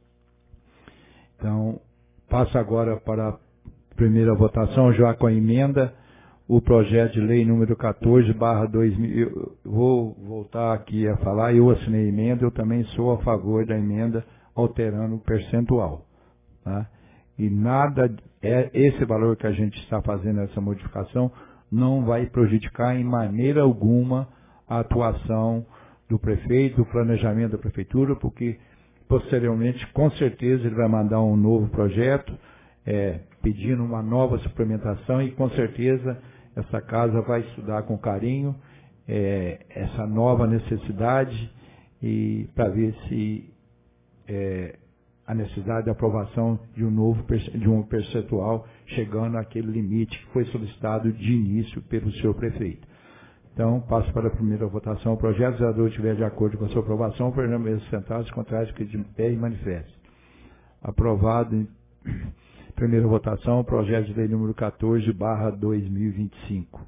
Então, passo agora para a primeira votação, já com a emenda, o projeto de lei número quatorze barra dois mil. Eu vou voltar aqui a falar, eu assinei a emenda, eu também sou a favor da emenda alterando o percentual. Tá? E nada, é esse valor que a gente está fazendo essa modificação não vai prejudicar em maneira alguma a atuação do prefeito, do planejamento da prefeitura, porque posteriormente, com certeza, ele vai mandar um novo projeto, é, pedindo uma nova suplementação e com certeza essa casa vai estudar com carinho é, essa nova necessidade e para ver se é, a necessidade de aprovação de um novo de um percentual chegando àquele limite que foi solicitado de início pelo senhor prefeito. Então, passo para a primeira votação. O projeto, se o vereador estiver de acordo com a sua aprovação, permaneça sentados, contrários que de pé e manifeste. Aprovado em primeira votação, o projeto de lei número quatorze barra dois mil e vinte e cinco.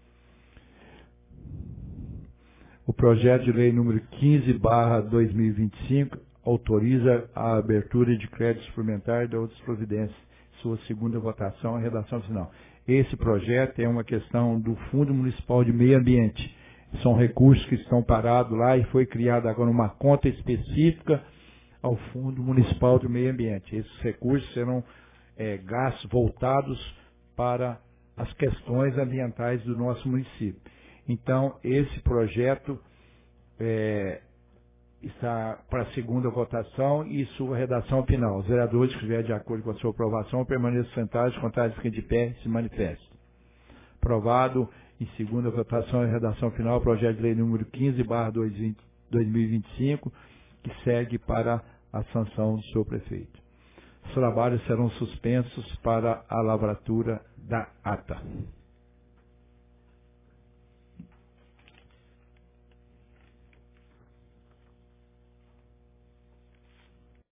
O projeto de lei número quinze barra dois mil e vinte e cinco autoriza a abertura de crédito suplementar e de outras providências. Sua segunda votação, a redação final. Esse projeto é uma questão do Fundo Municipal de Meio Ambiente. São recursos que estão parados lá e foi criada agora uma conta específica ao Fundo Municipal de Meio Ambiente. Esses recursos serão é, gastos voltados para as questões ambientais do nosso município. Então, esse projeto é, está para a segunda votação e sua redação final. Os vereadores que estiverem de acordo com a sua aprovação permaneçam sentados, contrários fiquem de pé e se manifestem. Aprovado em segunda votação e redação final, projeto de lei número quinze barra dois mil e vinte e cinco, que segue para a sanção do senhor prefeito. Os trabalhos serão suspensos para a lavratura da ata.